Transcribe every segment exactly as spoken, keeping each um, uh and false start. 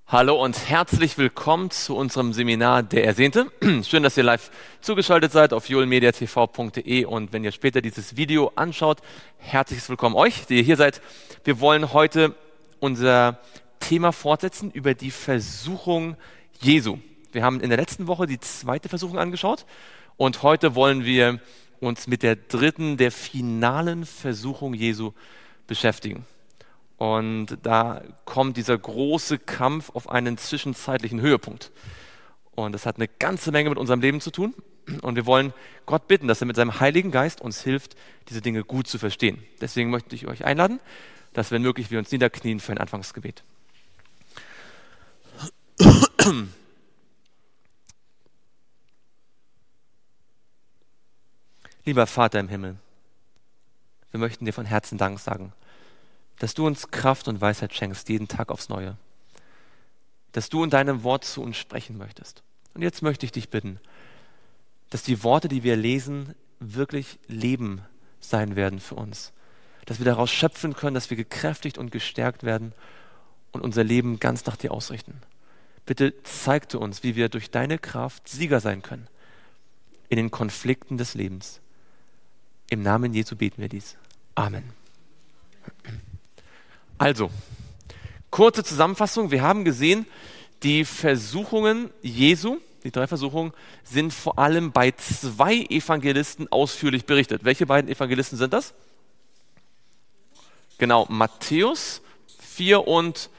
Hallo und herzlich willkommen zu unserem Seminar Der Ersehnte. Schön, dass ihr live zugeschaltet seid auf julmediatv punkt de und wenn ihr später dieses Video anschaut, herzliches Willkommen euch, die ihr hier seid. Wir wollen heute unser Thema fortsetzen über die Versuchung Jesu. Wir haben in der letzten Woche die zweite Versuchung angeschaut und heute wollen wir uns mit der dritten, der finalen Versuchung Jesu beschäftigen. Und da kommt dieser große Kampf auf einen zwischenzeitlichen Höhepunkt. Und das hat eine ganze Menge mit unserem Leben zu tun. Und wir wollen Gott bitten, dass er mit seinem Heiligen Geist uns hilft, diese Dinge gut zu verstehen. Deswegen möchte ich euch einladen, dass, wenn möglich, wir uns niederknien für ein Anfangsgebet. Lieber Vater im Himmel, wir möchten dir von Herzen Dank sagen, dass du uns Kraft und Weisheit schenkst, jeden Tag aufs Neue. Dass du in deinem Wort zu uns sprechen möchtest. Und jetzt möchte ich dich bitten, dass die Worte, die wir lesen, wirklich Leben sein werden für uns. Dass wir daraus schöpfen können, dass wir gekräftigt und gestärkt werden und unser Leben ganz nach dir ausrichten. Bitte zeig du uns, wie wir durch deine Kraft Sieger sein können in den Konflikten des Lebens. Im Namen Jesu beten wir dies. Amen. Also, kurze Zusammenfassung. Wir haben gesehen, die Versuchungen Jesu, die drei Versuchungen, sind vor allem bei zwei Evangelisten ausführlich berichtet. Welche beiden Evangelisten sind das? Genau, Matthäus vier und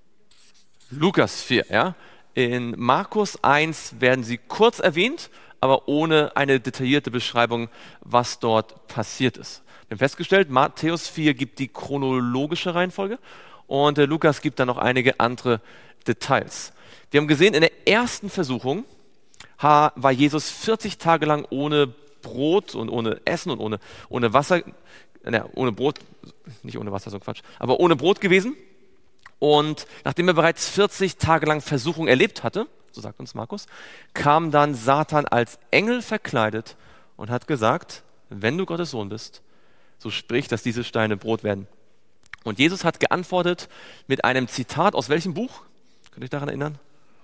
Lukas vier. Ja? In Markus eins werden sie kurz erwähnt, aber ohne eine detaillierte Beschreibung, was dort passiert ist. Wir haben festgestellt, Matthäus vier gibt die chronologische Reihenfolge und äh, Lukas gibt dann noch einige andere Details. Wir haben gesehen, in der ersten Versuchung ha, war Jesus vierzig Tage lang ohne Brot und ohne Essen und ohne, ohne Wasser, äh, ohne Brot, nicht ohne Wasser, so ein Quatsch, aber ohne Brot gewesen. Und nachdem er bereits vierzig Tage lang Versuchung erlebt hatte, so sagt uns Markus, kam dann Satan als Engel verkleidet und hat gesagt, wenn du Gottes Sohn bist, so sprich, dass diese Steine Brot werden. Und Jesus hat geantwortet mit einem Zitat aus welchem Buch? Könnt ihr euch daran erinnern?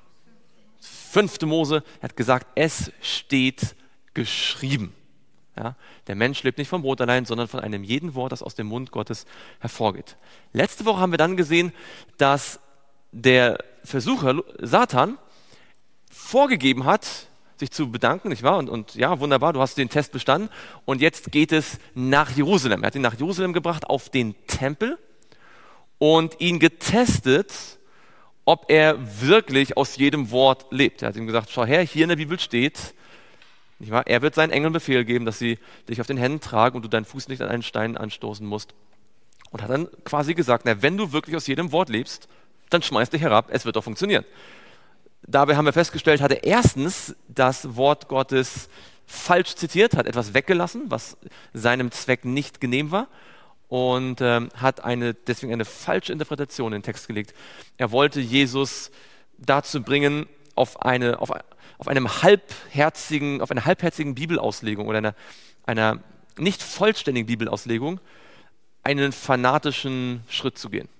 Fünfte Mose. Er hat gesagt, es steht geschrieben. Ja, der Mensch lebt nicht vom Brot allein, sondern von einem jeden Wort, das aus dem Mund Gottes hervorgeht. Letzte Woche haben wir dann gesehen, dass der Versucher Satan vorgegeben hat, sich zu bedanken, nicht wahr? Und, und ja, wunderbar, du hast den Test bestanden. Und jetzt geht es nach Jerusalem. Er hat ihn nach Jerusalem gebracht, auf den Tempel und ihn getestet, ob er wirklich aus jedem Wort lebt. Er hat ihm gesagt, schau her, hier in der Bibel steht, nicht wahr? Er wird seinen Engeln Befehl geben, dass sie dich auf den Händen tragen und du deinen Fuß nicht an einen Stein anstoßen musst. Und hat dann quasi gesagt, na, wenn du wirklich aus jedem Wort lebst, dann schmeiß dich herab, es wird doch funktionieren. Dabei haben wir festgestellt, hat er erstens das Wort Gottes falsch zitiert, hat etwas weggelassen, was seinem Zweck nicht genehm war und ähm, hat eine, deswegen eine falsche Interpretation in den Text gelegt. Er wollte Jesus dazu bringen, auf eine, auf, auf einem halbherzigen, auf einer halbherzigen Bibelauslegung oder einer, einer nicht vollständigen Bibelauslegung einen fanatischen Schritt zu gehen.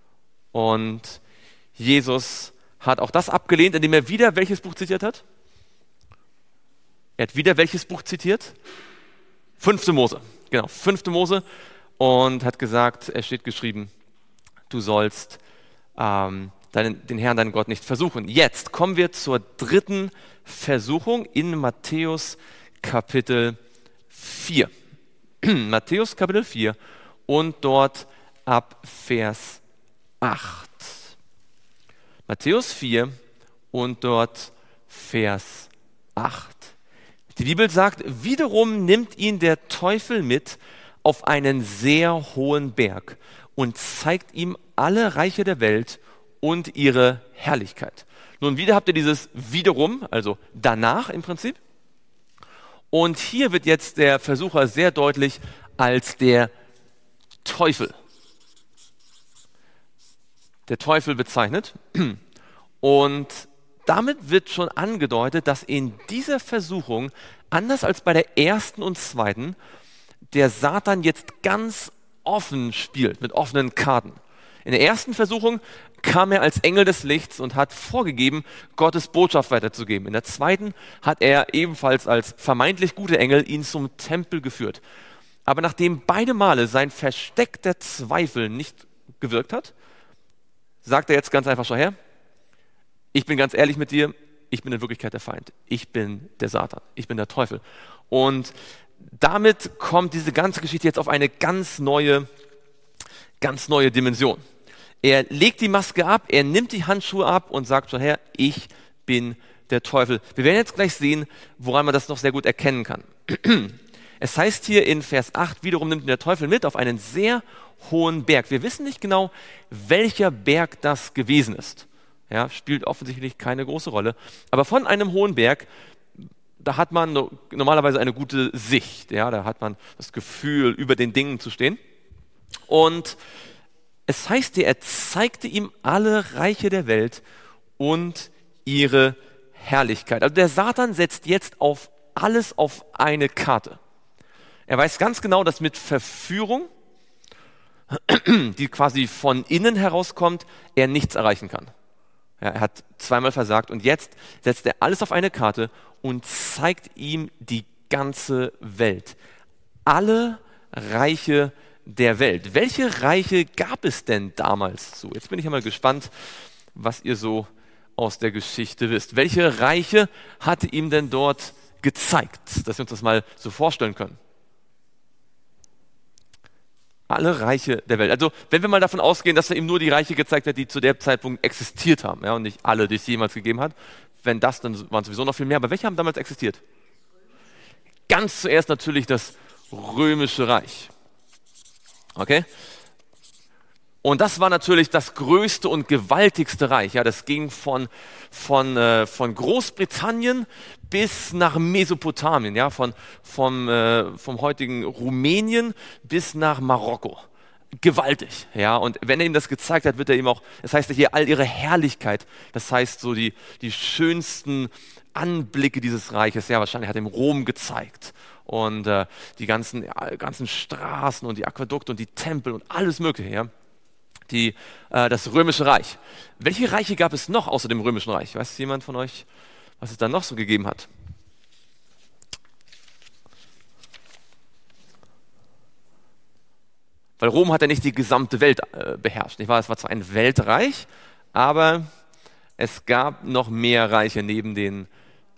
Und Jesus hat auch das abgelehnt, indem er wieder welches Buch zitiert hat? Er hat wieder welches Buch zitiert? Fünfte Mose, genau, Fünfte Mose und hat gesagt, es steht geschrieben, du sollst ähm, deinen, den Herrn, deinen Gott nicht versuchen. Jetzt kommen wir zur dritten Versuchung in Matthäus Kapitel vier. Matthäus Kapitel vier und dort ab Vers acht. Matthäus vier und dort Vers acht. Die Bibel sagt, wiederum nimmt ihn der Teufel mit auf einen sehr hohen Berg und zeigt ihm alle Reiche der Welt und ihre Herrlichkeit. Nun wieder habt ihr dieses wiederum, also danach im Prinzip. Und hier wird jetzt der Versucher sehr deutlich als der Teufel. Der Teufel bezeichnet. Und damit wird schon angedeutet, dass in dieser Versuchung, anders als bei der ersten und zweiten, der Satan jetzt ganz offen spielt, mit offenen Karten. In der ersten Versuchung kam er als Engel des Lichts und hat vorgegeben, Gottes Botschaft weiterzugeben. In der zweiten hat er ebenfalls als vermeintlich guter Engel ihn zum Tempel geführt. Aber nachdem beide Male sein versteckter Zweifel nicht gewirkt hat, sagt er jetzt ganz einfach, schau her, ich bin ganz ehrlich mit dir, ich bin in Wirklichkeit der Feind. Ich bin der Satan, ich bin der Teufel. Und damit kommt diese ganze Geschichte jetzt auf eine ganz neue, ganz neue Dimension. Er legt die Maske ab, er nimmt die Handschuhe ab und sagt, schau her, ich bin der Teufel. Wir werden jetzt gleich sehen, woran man das noch sehr gut erkennen kann. Es heißt hier in Vers acht, wiederum nimmt ihn der Teufel mit auf einen sehr hohen Berg. Wir wissen nicht genau, welcher Berg das gewesen ist. Ja, spielt offensichtlich keine große Rolle. Aber von einem hohen Berg, da hat man no, normalerweise eine gute Sicht. Ja, da hat man das Gefühl, über den Dingen zu stehen. Und es heißt hier, er zeigte ihm alle Reiche der Welt und ihre Herrlichkeit. Also der Satan setzt jetzt auf alles auf eine Karte. Er weiß ganz genau, dass mit Verführung, die quasi von innen herauskommt, er nichts erreichen kann. Ja, er hat zweimal versagt und jetzt setzt er alles auf eine Karte und zeigt ihm die ganze Welt. Alle Reiche der Welt. Welche Reiche gab es denn damals so? Jetzt bin ich einmal gespannt, was ihr so aus der Geschichte wisst. Welche Reiche hatte ihm denn dort gezeigt, dass wir uns das mal so vorstellen können? Alle Reiche der Welt. Also wenn wir mal davon ausgehen, dass er ihm nur die Reiche gezeigt hat, die zu dem Zeitpunkt existiert haben, ja, und nicht alle, die es jemals gegeben hat. Wenn das, dann waren es sowieso noch viel mehr. Aber welche haben damals existiert? Ganz zuerst natürlich das Römische Reich. Okay? Und das war natürlich das größte und gewaltigste Reich. Ja, das ging von, von, äh, von Großbritannien bis nach Mesopotamien, ja, von, vom, äh, vom heutigen Rumänien bis nach Marokko. Gewaltig, ja. Und wenn er ihm das gezeigt hat, wird er ihm auch, das heißt hier all ihre Herrlichkeit, das heißt so die, die schönsten Anblicke dieses Reiches, ja, wahrscheinlich hat er ihm Rom gezeigt. Und äh, die ganzen, ja, ganzen Straßen und die Aquädukte und die Tempel und alles Mögliche, ja. Die, äh, das Römische Reich. Welche Reiche gab es noch außer dem Römischen Reich? Weiß jemand von euch, was es da noch so gegeben hat? Weil Rom hat ja nicht die gesamte Welt äh, beherrscht. Nicht wahr? Es war zwar ein Weltreich, aber es gab noch mehr Reiche neben den.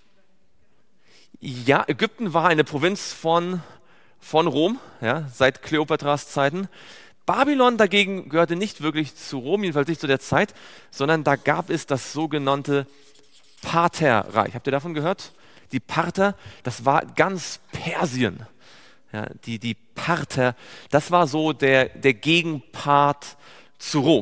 Ja, Ägypten war eine Provinz von, von Rom, ja, seit Kleopatras Zeiten. Babylon dagegen gehörte nicht wirklich zu Rom, jedenfalls nicht zu der Zeit, sondern da gab es das sogenannte Partherreich. Habt ihr davon gehört? Die Parther, das war ganz Persien. Ja, die, die Parther, das war so der, der Gegenpart zu Rom.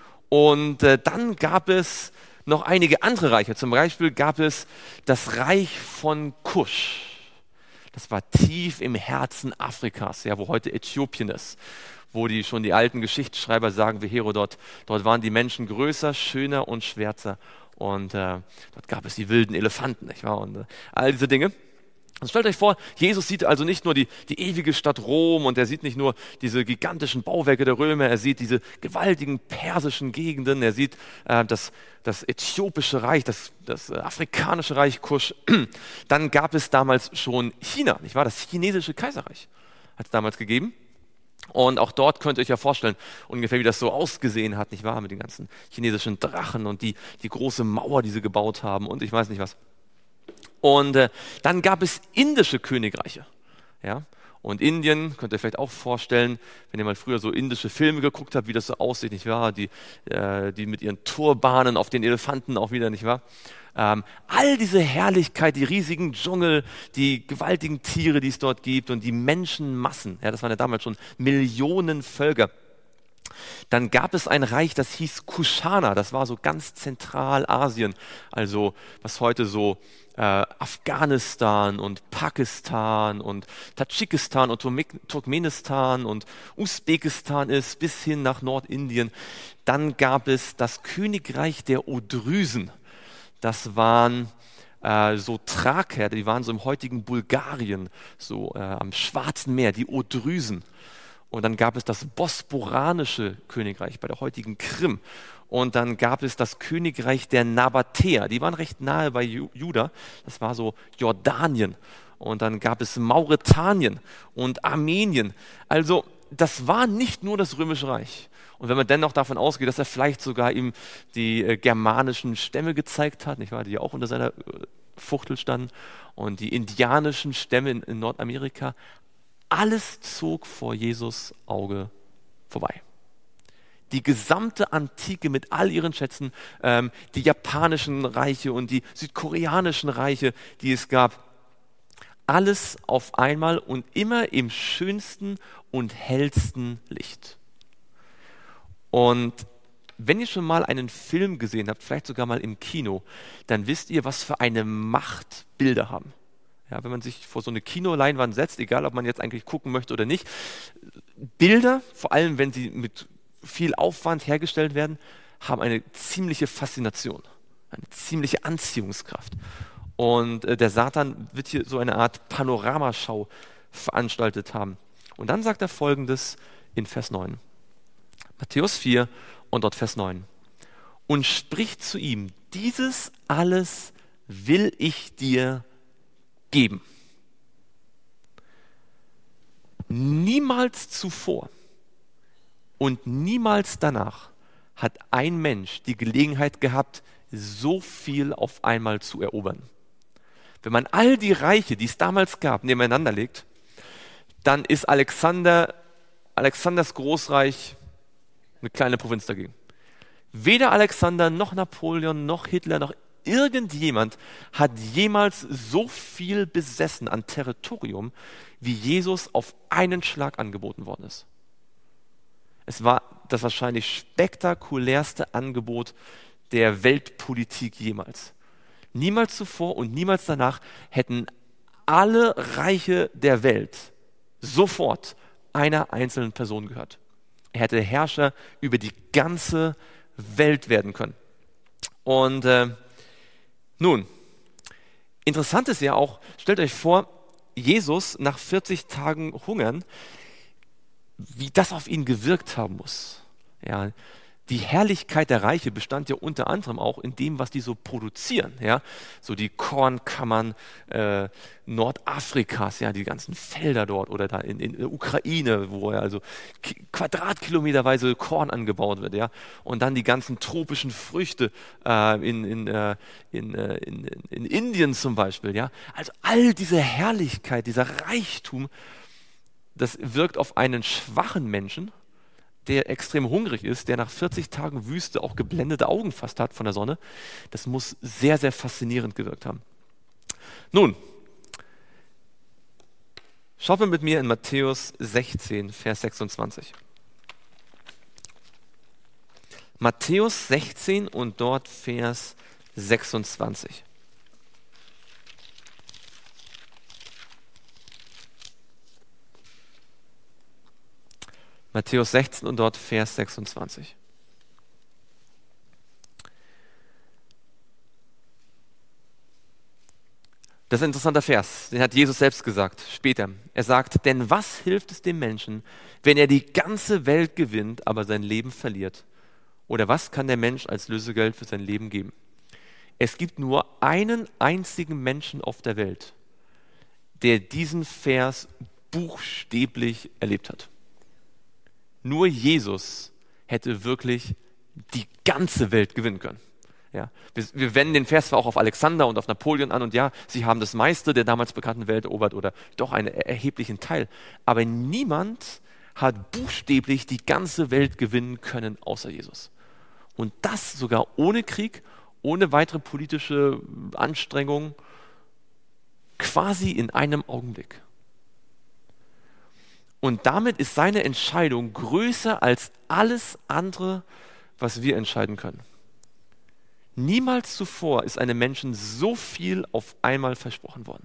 Und äh, dann gab es noch einige andere Reiche. Zum Beispiel gab es das Reich von Kusch. Das war tief im Herzen Afrikas, ja, wo heute Äthiopien ist. Wo die schon die alten Geschichtsschreiber sagen, wie Herodot, dort waren die Menschen größer, schöner und schwärzer. Und äh, dort gab es die wilden Elefanten, nicht wahr? Und äh, all diese Dinge. Und stellt euch vor, Jesus sieht also nicht nur die, die ewige Stadt Rom und er sieht nicht nur diese gigantischen Bauwerke der Römer, er sieht diese gewaltigen persischen Gegenden, er sieht äh, das, das äthiopische Reich, das, das äh, afrikanische Reich Kusch. Dann gab es damals schon China, nicht wahr? Das chinesische Kaiserreich hat es damals gegeben. Und auch dort könnt ihr euch ja vorstellen, ungefähr wie das so ausgesehen hat, nicht wahr? Mit den ganzen chinesischen Drachen und die, die große Mauer, die sie gebaut haben und ich weiß nicht was. Und äh, dann gab es indische Königreiche. Ja? Und Indien, könnt ihr vielleicht auch vorstellen, wenn ihr mal früher so indische Filme geguckt habt, wie das so aussieht, nicht wahr? Die, äh, die mit ihren Turbanen auf den Elefanten auch wieder, nicht wahr? Ähm, all diese Herrlichkeit, die riesigen Dschungel, die gewaltigen Tiere, die es dort gibt und die Menschenmassen, ja, das waren ja damals schon Millionen Völker. Dann gab es ein Reich, das hieß Kuschana, das war so ganz Zentralasien, also was heute so äh, Afghanistan und Pakistan und Tadschikistan und Turkmenistan und Usbekistan ist, bis hin nach Nordindien. Dann gab es das Königreich der Odrysen. Das waren äh, so Thraker, die waren so im heutigen Bulgarien, so äh, am Schwarzen Meer, die Odrysen. Und dann gab es das bosporanische Königreich bei der heutigen Krim. Und dann gab es das Königreich der Nabatäer. Die waren recht nahe bei Ju- Juda. Das war so Jordanien. Und dann gab es Mauretanien und Armenien. Also das war nicht nur das Römische Reich. Und wenn man dennoch davon ausgeht, dass er vielleicht sogar ihm die äh, germanischen Stämme gezeigt hat, nicht wahr, die ja auch unter seiner äh, Fuchtel standen, und die indianischen Stämme in, in Nordamerika, alles zog vor Jesus Auge vorbei. Die gesamte Antike mit all ihren Schätzen, ähm, die japanischen Reiche und die südkoreanischen Reiche, die es gab, alles auf einmal und immer im schönsten und hellsten Licht. Und wenn ihr schon mal einen Film gesehen habt, vielleicht sogar mal im Kino, dann wisst ihr, was für eine Macht Bilder haben. Ja, wenn man sich vor so eine Kinoleinwand setzt, egal ob man jetzt eigentlich gucken möchte oder nicht, Bilder, vor allem wenn sie mit viel Aufwand hergestellt werden, haben eine ziemliche Faszination, eine ziemliche Anziehungskraft. Und äh, der Satan wird hier so eine Art Panoramaschau veranstaltet haben. Und dann sagt er Folgendes in Vers neun. Matthäus vier und dort Vers neun. Und spricht zu ihm, dieses alles will ich dir geben. Niemals zuvor und niemals danach hat ein Mensch die Gelegenheit gehabt, so viel auf einmal zu erobern. Wenn man all die Reiche, die es damals gab, nebeneinander legt, dann ist Alexander, Alexanders Großreich eine kleine Provinz dagegen. Weder Alexander noch Napoleon noch Hitler noch irgendjemand hat jemals so viel besessen an Territorium, wie Jesus auf einen Schlag angeboten worden ist. Es war das wahrscheinlich spektakulärste Angebot der Weltpolitik jemals. Niemals zuvor und niemals danach hätten alle Reiche der Welt sofort einer einzelnen Person gehört. Er hätte Herrscher über die ganze Welt werden können. Und äh, nun, interessant ist ja auch, stellt euch vor, Jesus nach vierzig Tagen Hungern, wie das auf ihn gewirkt haben muss. Ja, die Herrlichkeit der Reiche bestand ja unter anderem auch in dem, was die so produzieren. Ja? So die Kornkammern äh, Nordafrikas, ja, die ganzen Felder dort oder da in, in der Ukraine, wo ja also quadratkilometerweise Korn angebaut wird. Ja? Und dann die ganzen tropischen Früchte äh, in, in, äh, in, äh, in, in Indien zum Beispiel. Ja? Also all diese Herrlichkeit, dieser Reichtum, das wirkt auf einen schwachen Menschen, der extrem hungrig ist, der nach vierzig Tagen Wüste auch geblendete Augen fast hat von der Sonne. Das muss sehr, sehr faszinierend gewirkt haben. Nun, schaut mal mit mir in Matthäus sechzehn, Vers sechsundzwanzig. Matthäus sechzehn und dort Vers sechsundzwanzig. Matthäus sechzehn und dort Vers sechsundzwanzig. Das ist ein interessanter Vers, den hat Jesus selbst gesagt, später. Er sagt, denn was hilft es dem Menschen, wenn er die ganze Welt gewinnt, aber sein Leben verliert? Oder was kann der Mensch als Lösegeld für sein Leben geben? Es gibt nur einen einzigen Menschen auf der Welt, der diesen Vers buchstäblich erlebt hat. Nur Jesus hätte wirklich die ganze Welt gewinnen können. Ja, wir, wir wenden den Vers zwar auch auf Alexander und auf Napoleon an und ja, sie haben das meiste der damals bekannten Welt erobert oder doch einen erheblichen Teil. Aber niemand hat buchstäblich die ganze Welt gewinnen können, außer Jesus. Und das sogar ohne Krieg, ohne weitere politische Anstrengungen, quasi in einem Augenblick. Und damit ist seine Entscheidung größer als alles andere, was wir entscheiden können. Niemals zuvor ist einem Menschen so viel auf einmal versprochen worden.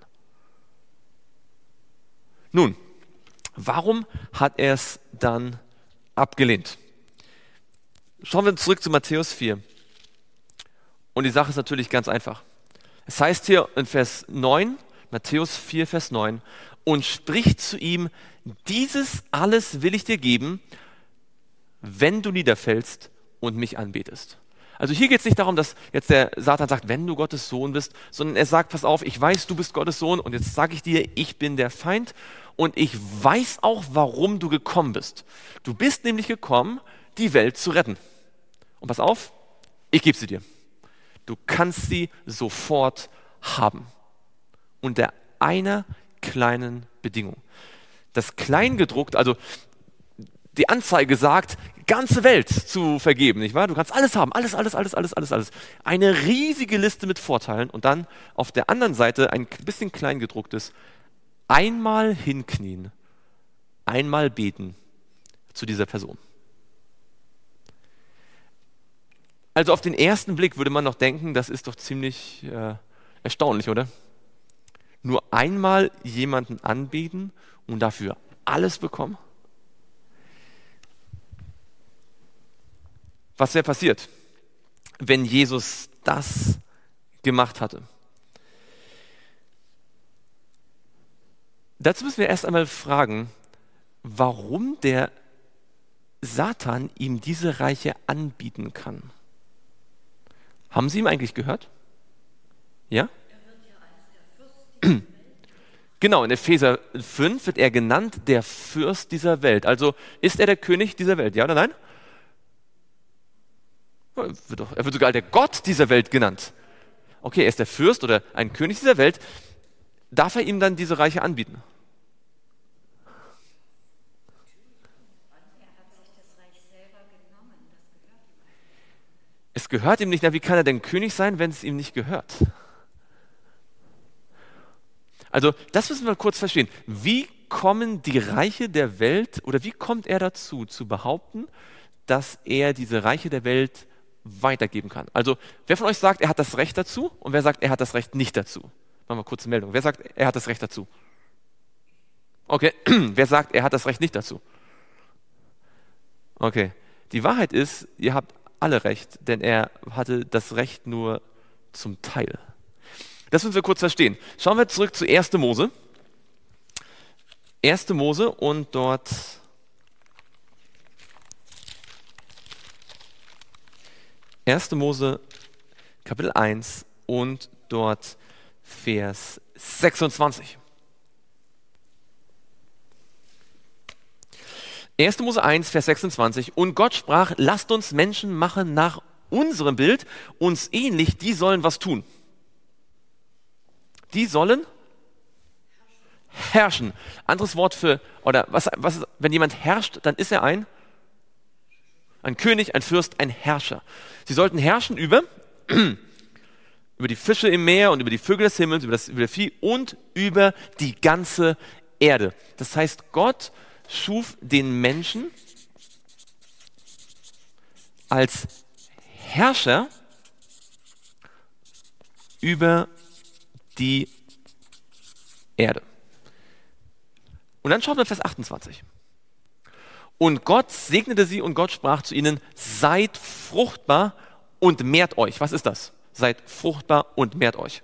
Nun, warum hat er es dann abgelehnt? Schauen wir zurück zu Matthäus vier. Und die Sache ist natürlich ganz einfach. Es heißt hier in Vers neun, Matthäus vier, Vers neun, und spricht zu ihm, dieses alles will ich dir geben, wenn du niederfällst und mich anbetest. Also hier geht es nicht darum, dass jetzt der Satan sagt, wenn du Gottes Sohn bist, sondern er sagt, pass auf, ich weiß, du bist Gottes Sohn und jetzt sage ich dir, ich bin der Feind und ich weiß auch, warum du gekommen bist. Du bist nämlich gekommen, die Welt zu retten. Und pass auf, ich gebe sie dir. Du kannst sie sofort haben. Unter einer kleinen Bedingung. Das Kleingedruckt, also die Anzeige sagt, ganze Welt zu vergeben, nicht wahr? Du kannst alles haben, alles, alles, alles, alles, alles, alles. Eine riesige Liste mit Vorteilen und dann auf der anderen Seite ein bisschen kleingedrucktes, einmal hinknien, einmal beten zu dieser Person. Also auf den ersten Blick würde man noch denken, das ist doch ziemlich äh, erstaunlich, oder? Nur einmal jemanden anbieten und dafür alles bekommen? Was wäre passiert, wenn Jesus das gemacht hatte? Dazu müssen wir erst einmal fragen, warum der Satan ihm diese Reiche anbieten kann. Haben Sie ihm eigentlich gehört? Ja? Genau, in Epheser fünf wird er genannt der Fürst dieser Welt. Also ist er der König dieser Welt, ja oder nein? Er wird, doch, er wird sogar der Gott dieser Welt genannt. Okay, er ist der Fürst oder ein König dieser Welt. Darf er ihm dann diese Reiche anbieten? Es gehört ihm nicht. Na, wie kann er denn König sein, wenn es ihm nicht gehört? Also, das müssen wir kurz verstehen. Wie kommen die Reiche der Welt oder wie kommt er dazu, zu behaupten, dass er diese Reiche der Welt weitergeben kann? Also, wer von euch sagt, er hat das Recht dazu und wer sagt, er hat das Recht nicht dazu? Machen wir kurze Meldung. Wer sagt, er hat das Recht dazu? Okay, wer sagt, er hat das Recht nicht dazu? Okay, die Wahrheit ist, ihr habt alle Recht, denn er hatte das Recht nur zum Teil. Das müssen wir kurz verstehen. Schauen wir zurück zu erster Mose. erster Mose und dort erster Mose Kapitel eins und dort Vers sechsundzwanzig. erster Mose eins, Vers sechsundzwanzig. Und Gott sprach, lasst uns Menschen machen nach unserem Bild, uns ähnlich, die sollen was tun. Die sollen herrschen. Anderes Wort für, oder was, was ist, wenn jemand herrscht, dann ist er ein, ein König, ein Fürst, ein Herrscher. Sie sollten herrschen über, über die Fische im Meer und über die Vögel des Himmels, über das, über das Vieh und über die ganze Erde. Das heißt, Gott schuf den Menschen als Herrscher über die Erde. Und dann schaut man Vers achtundzwanzig. Und Gott segnete sie und Gott sprach zu ihnen, seid fruchtbar und mehrt euch. Was ist das? Seid fruchtbar und mehrt euch.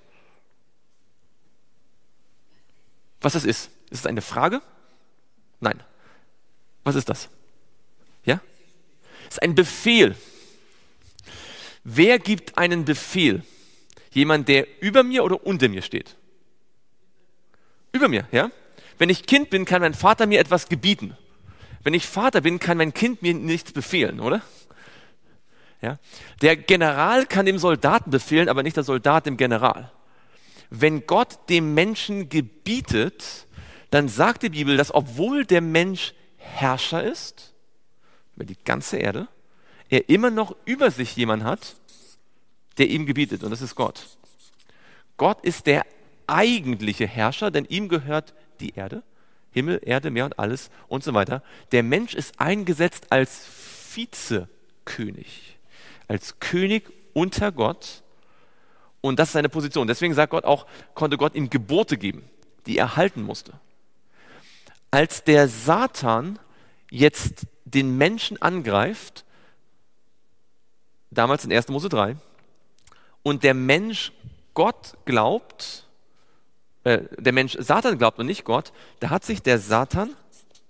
Was das ist? Ist es eine Frage? Nein. Was ist das? Ja? Es ist ein Befehl. Wer gibt einen Befehl? Jemand, der über mir oder unter mir steht? Über mir, ja? Wenn ich Kind bin, kann mein Vater mir etwas gebieten. Wenn ich Vater bin, kann mein Kind mir nichts befehlen, oder? Ja? Der General kann dem Soldaten befehlen, aber nicht der Soldat dem General. Wenn Gott dem Menschen gebietet, dann sagt die Bibel, dass obwohl der Mensch Herrscher ist, über die ganze Erde, er immer noch über sich jemanden hat, der ihm gebietet, und das ist Gott. Gott ist der eigentliche Herrscher, denn ihm gehört die Erde, Himmel, Erde, Meer und alles und so weiter. Der Mensch ist eingesetzt als Vizekönig, als König unter Gott, und das ist seine Position. Deswegen sagt Gott auch, konnte Gott ihm Gebote geben, die er halten musste. Als der Satan jetzt den Menschen angreift, damals in erster Mose drei, und der Mensch Gott glaubt, äh, der Mensch Satan glaubt und nicht Gott, da hat sich der Satan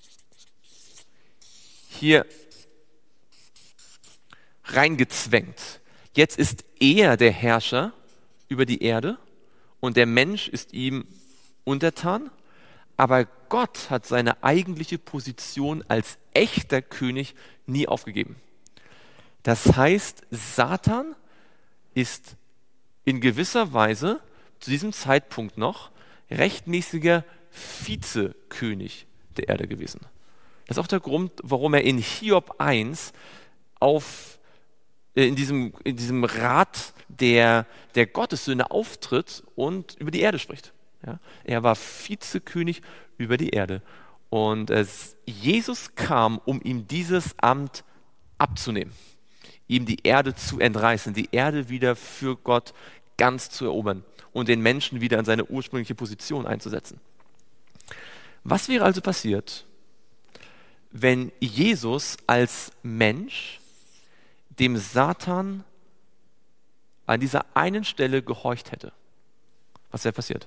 hier reingezwängt. Jetzt ist er der Herrscher über die Erde und der Mensch ist ihm untertan, aber Gott hat seine eigentliche Position als echter König nie aufgegeben. Das heißt, Satan ist in gewisser Weise zu diesem Zeitpunkt noch rechtmäßiger Vizekönig der Erde gewesen. Das ist auch der Grund, warum er in Hiob eins auf, äh, in, diesem, in diesem Rat der, der Gottessöhne auftritt und über die Erde spricht. Ja? Er war Vizekönig über die Erde. Und es, Jesus kam, um ihm dieses Amt abzunehmen, ihm die Erde zu entreißen, die Erde wieder für Gott ganz zu erobern und den Menschen wieder in seine ursprüngliche Position einzusetzen. Was wäre also passiert, wenn Jesus als Mensch dem Satan an dieser einen Stelle gehorcht hätte? Was wäre passiert?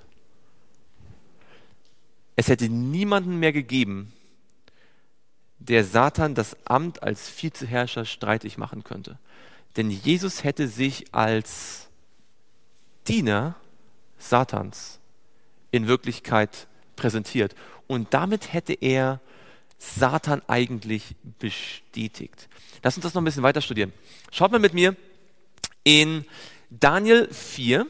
Es hätte niemanden mehr gegeben, der Satan das Amt als Vizeherrscher streitig machen könnte. Denn Jesus hätte sich als Diener Satans in Wirklichkeit präsentiert. Und damit hätte er Satan eigentlich bestätigt. Lass uns das noch ein bisschen weiter studieren. Schaut mal mit mir in Daniel vier.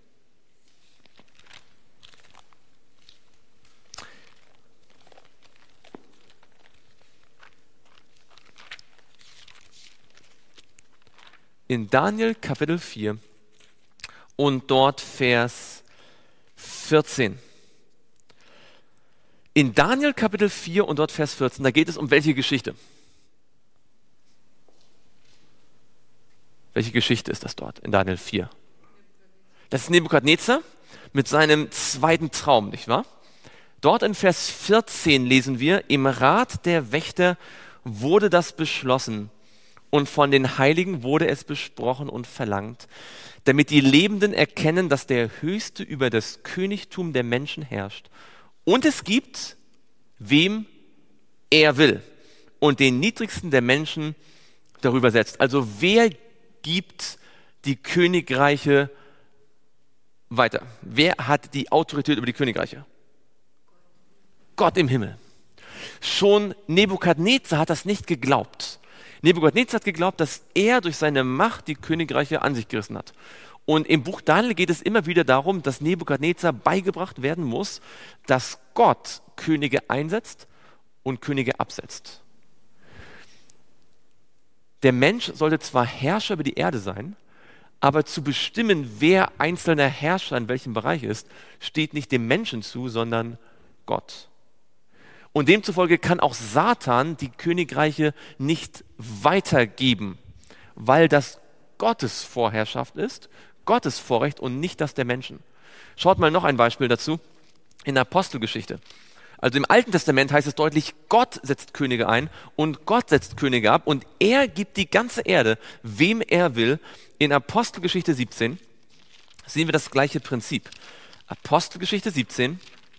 In Daniel Kapitel vier und dort Vers vierzehn. In Daniel Kapitel vier und dort Vers vierzehn, da geht es um welche Geschichte? Welche Geschichte ist das dort in Daniel vier? Das ist Nebukadnezar mit seinem zweiten Traum, nicht wahr? Dort in Vers vierzehn lesen wir, im Rat der Wächter wurde das beschlossen und von den Heiligen wurde es besprochen und verlangt, damit die Lebenden erkennen, dass der Höchste über das Königtum der Menschen herrscht. Und es gibt, wem er will und den Niedrigsten der Menschen darüber setzt. Also wer gibt die Königreiche weiter? Wer hat die Autorität über die Königreiche? Gott im Himmel. Schon Nebukadnezar hat das nicht geglaubt. Nebukadnezar hat geglaubt, dass er durch seine Macht die Königreiche an sich gerissen hat. Und im Buch Daniel geht es immer wieder darum, dass Nebukadnezar beigebracht werden muss, dass Gott Könige einsetzt und Könige absetzt. Der Mensch sollte zwar Herrscher über die Erde sein, aber zu bestimmen, wer einzelner Herrscher in welchem Bereich ist, steht nicht dem Menschen zu, sondern Gott. Und demzufolge kann auch Satan die Königreiche nicht weitergeben, weil das Gottes Vorherrschaft ist, Gottes Vorrecht und nicht das der Menschen. Schaut mal noch ein Beispiel dazu in der Apostelgeschichte. Also im Alten Testament heißt es deutlich, Gott setzt Könige ein und Gott setzt Könige ab und er gibt die ganze Erde, wem er will. In Apostelgeschichte siebzehn sehen wir das gleiche Prinzip. Apostelgeschichte siebzehn.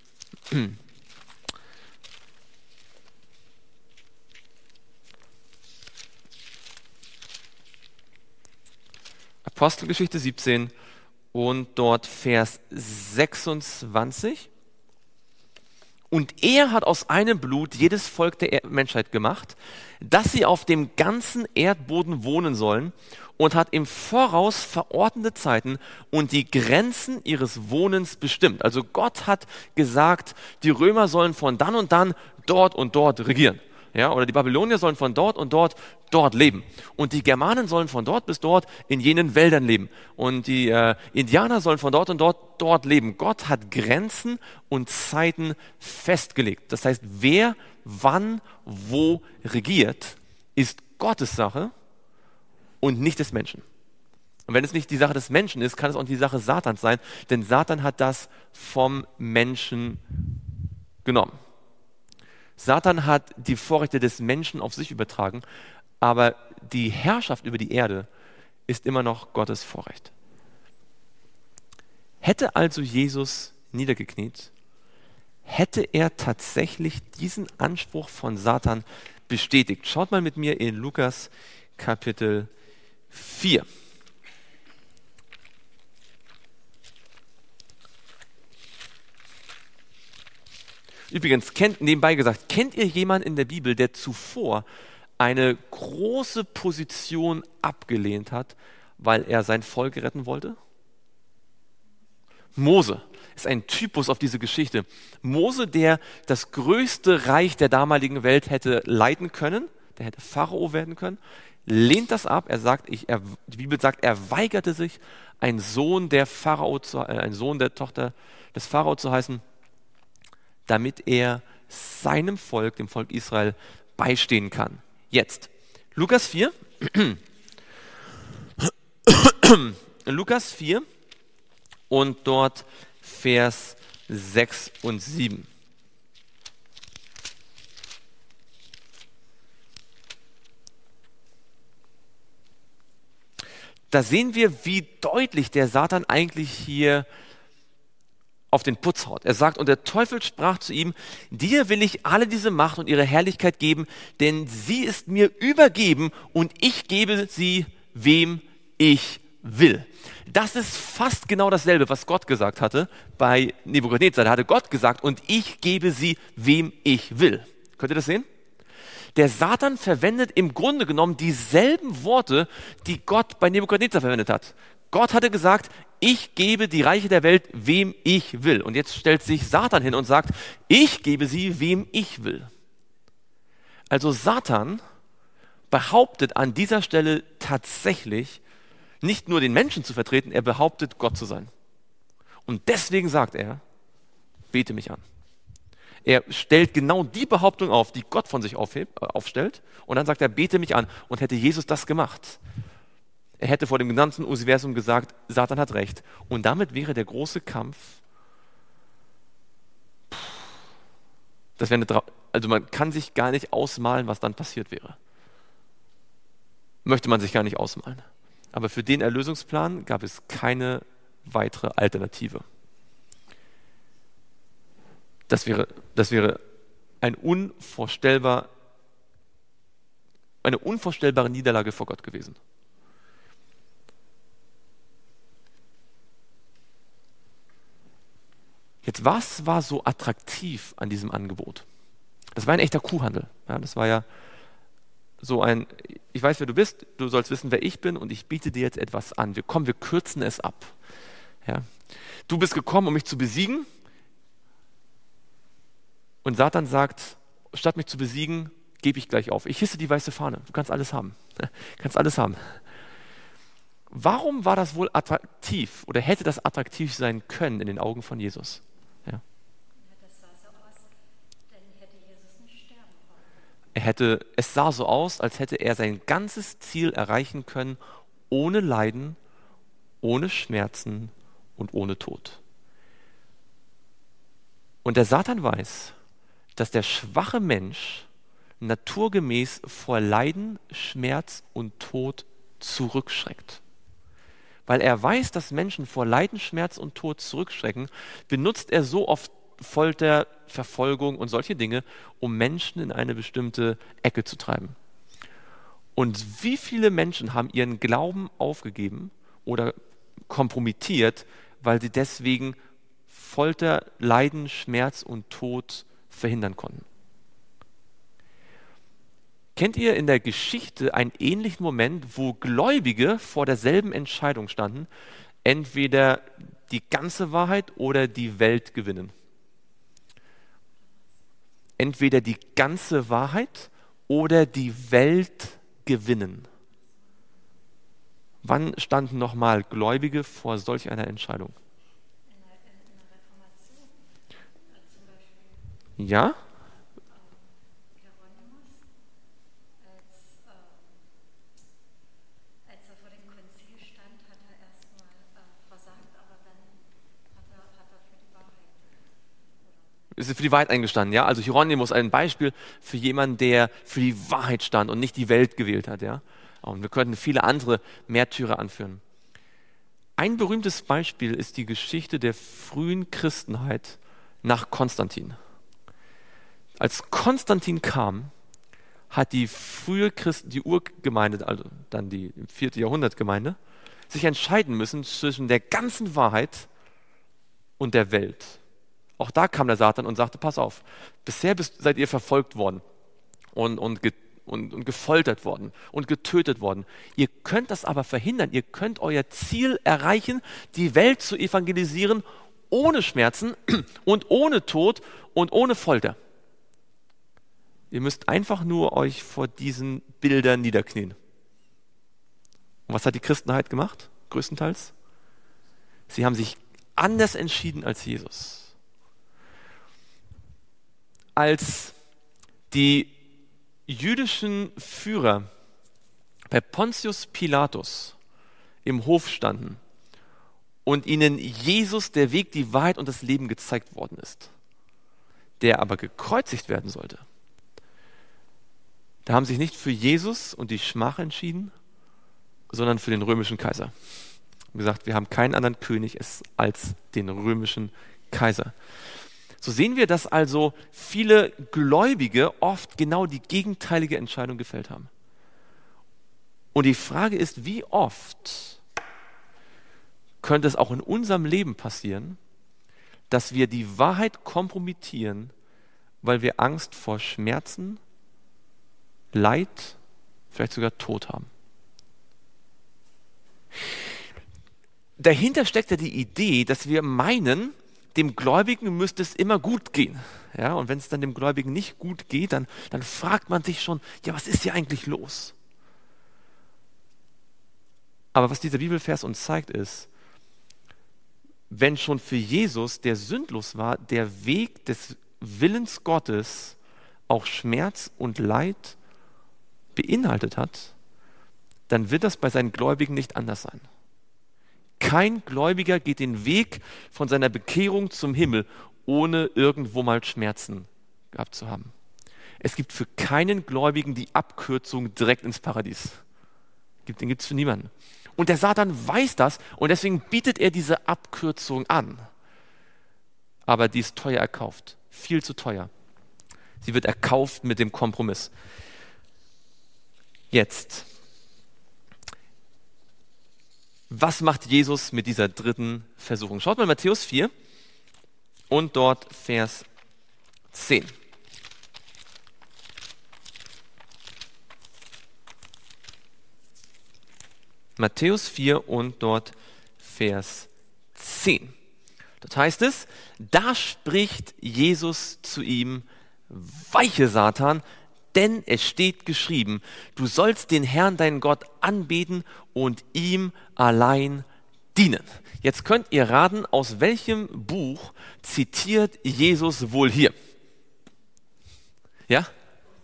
Apostelgeschichte siebzehn und dort Vers sechsundzwanzig. Und er hat aus einem Blut jedes Volk der Menschheit gemacht, dass sie auf dem ganzen Erdboden wohnen sollen und hat im Voraus verordnete Zeiten und die Grenzen ihres Wohnens bestimmt. Also Gott hat gesagt, die Römer sollen von dann und dann dort und dort regieren. Ja, oder die Babylonier sollen von dort und dort dort leben. Und die Germanen sollen von dort bis dort in jenen Wäldern leben. Und die äh, Indianer sollen von dort und dort dort leben. Gott hat Grenzen und Zeiten festgelegt. Das heißt, wer wann wo regiert, ist Gottes Sache und nicht des Menschen. Und wenn es nicht die Sache des Menschen ist, kann es auch nicht die Sache Satans sein, denn Satan hat das vom Menschen genommen. Satan hat die Vorrechte des Menschen auf sich übertragen, aber die Herrschaft über die Erde ist immer noch Gottes Vorrecht. Hätte also Jesus niedergekniet, hätte er tatsächlich diesen Anspruch von Satan bestätigt. Schaut mal mit mir in Lukas Kapitel vier. Übrigens, kennt, nebenbei gesagt, kennt ihr jemanden in der Bibel, der zuvor eine große Position abgelehnt hat, weil er sein Volk retten wollte? Mose ist ein Typus auf diese Geschichte. Mose, der das größte Reich der damaligen Welt hätte leiten können, der hätte Pharao werden können, lehnt das ab. Er sagt, ich, er, die Bibel sagt, er weigerte sich, ein Sohn der Pharao zu, äh, ein Sohn der Tochter des Pharao zu heißen, damit er seinem Volk, dem Volk Israel, beistehen kann. Jetzt, Lukas vier. Lukas vier und dort Vers sechs und sieben. Da sehen wir, wie deutlich der Satan eigentlich hier auf den Putz haut. Er sagt, und der Teufel sprach zu ihm, dir will ich alle diese Macht und ihre Herrlichkeit geben, denn sie ist mir übergeben und ich gebe sie, wem ich will. Das ist fast genau dasselbe, was Gott gesagt hatte bei Nebukadnezar. Da hatte Gott gesagt, und ich gebe sie, wem ich will. Könnt ihr das sehen? Der Satan verwendet im Grunde genommen dieselben Worte, die Gott bei Nebukadnezar verwendet hat. Gott hatte gesagt, ich gebe die Reiche der Welt, wem ich will. Und jetzt stellt sich Satan hin und sagt, ich gebe sie, wem ich will. Also Satan behauptet an dieser Stelle tatsächlich, nicht nur den Menschen zu vertreten, er behauptet, Gott zu sein. Und deswegen sagt er, bete mich an. Er stellt genau die Behauptung auf, die Gott von sich aufhebt, aufstellt. Und dann sagt er, bete mich an. Und hätte Jesus das gemacht, er hätte vor dem gesamten Universum gesagt, Satan hat recht. Und damit wäre der große Kampf, das wäre eine, also man kann sich gar nicht ausmalen, was dann passiert wäre. Möchte man sich gar nicht ausmalen. Aber für den Erlösungsplan gab es keine weitere Alternative. Das wäre, das wäre ein unvorstellbar, eine unvorstellbare Niederlage vor Gott gewesen. Jetzt, was war so attraktiv an diesem Angebot? Das war ein echter Kuhhandel. Ja, das war ja so ein, ich weiß, wer du bist, du sollst wissen, wer ich bin und ich biete dir jetzt etwas an. Wir kommen, wir kürzen es ab. Ja. Du bist gekommen, um mich zu besiegen und Satan sagt, statt mich zu besiegen, gebe ich gleich auf. Ich hisse die weiße Fahne. Du kannst alles haben. Du kannst alles haben. Warum war das wohl attraktiv oder hätte das attraktiv sein können in den Augen von Jesus? Ja. Das sah so aus, dann hätte Jesus nicht sterben können. Er hätte, es sah so aus, als hätte er sein ganzes Ziel erreichen können, ohne Leiden, ohne Schmerzen und ohne Tod. Und der Satan weiß, dass der schwache Mensch naturgemäß vor Leiden, Schmerz und Tod zurückschreckt. Weil er weiß, dass Menschen vor Leiden, Schmerz und Tod zurückschrecken, benutzt er so oft Folter, Verfolgung und solche Dinge, um Menschen in eine bestimmte Ecke zu treiben. Und wie viele Menschen haben ihren Glauben aufgegeben oder kompromittiert, weil sie deswegen Folter, Leiden, Schmerz und Tod verhindern konnten? Kennt ihr in der Geschichte einen ähnlichen Moment, wo Gläubige vor derselben Entscheidung standen, entweder die ganze Wahrheit oder die Welt gewinnen? Entweder die ganze Wahrheit oder die Welt gewinnen. Wann standen nochmal Gläubige vor solch einer Entscheidung? In der, in der Reformation äh, zum Beispiel. Ja? Hieronymus, als, ähm, als er vor dem Konzil stand, hat er erstmal äh, versagt, aber dann hat er, hat er für die Wahrheit. Ist für die Wahrheit eingestanden, ja? Also Hieronymus ein Beispiel für jemanden, der für die Wahrheit stand und nicht die Welt gewählt hat, ja? Und wir könnten viele andere Märtyrer anführen. Ein berühmtes Beispiel ist die Geschichte der frühen Christenheit nach Konstantin. Als Konstantin kam, hat die frühe Christen, die Urgemeinde, also dann die im vierten Jahrhundert Gemeinde, sich entscheiden müssen zwischen der ganzen Wahrheit und der Welt. Auch da kam der Satan und sagte, pass auf, bisher bist, seid ihr verfolgt worden und, und, ge, und, und gefoltert worden und getötet worden. Ihr könnt das aber verhindern. Ihr könnt euer Ziel erreichen, die Welt zu evangelisieren, ohne Schmerzen und ohne Tod und ohne Folter. Ihr müsst einfach nur euch vor diesen Bildern niederknien. Und was hat die Christenheit gemacht? Größtenteils? Sie haben sich anders entschieden als Jesus. Als die jüdischen Führer bei Pontius Pilatus im Hof standen und ihnen Jesus, der Weg, die Wahrheit und das Leben gezeigt worden ist, der aber gekreuzigt werden sollte, da haben sie sich nicht für Jesus und die Schmach entschieden, sondern für den römischen Kaiser. Und gesagt, wir haben keinen anderen König als den römischen Kaiser. So sehen wir, dass also viele Gläubige oft genau die gegenteilige Entscheidung gefällt haben. Und die Frage ist, wie oft könnte es auch in unserem Leben passieren, dass wir die Wahrheit kompromittieren, weil wir Angst vor Schmerzen, Leid, vielleicht sogar Tod haben. Dahinter steckt ja die Idee, dass wir meinen, dem Gläubigen müsste es immer gut gehen. Ja, und wenn es dann dem Gläubigen nicht gut geht, dann, dann fragt man sich schon, ja, was ist hier eigentlich los? Aber was dieser Bibelvers uns zeigt, ist, wenn schon für Jesus, der sündlos war, der Weg des Willens Gottes auch Schmerz und Leid beinhaltet hat, dann wird das bei seinen Gläubigen nicht anders sein. Kein Gläubiger geht den Weg von seiner Bekehrung zum Himmel, ohne irgendwo mal Schmerzen gehabt zu haben. Es gibt für keinen Gläubigen die Abkürzung direkt ins Paradies. Den gibt es für niemanden. Und der Satan weiß das und deswegen bietet er diese Abkürzung an. Aber die ist teuer erkauft, viel zu teuer. Sie wird erkauft mit dem Kompromiss. Jetzt. Was macht Jesus mit dieser dritten Versuchung? Schaut mal Matthäus vier und dort Vers zehn. Matthäus vier und dort Vers zehn. Dort heißt es, da spricht Jesus zu ihm, weiche Satan, denn es steht geschrieben, du sollst den Herrn, deinen Gott, anbeten und ihm allein dienen. Jetzt könnt ihr raten, aus welchem Buch zitiert Jesus wohl hier? Ja?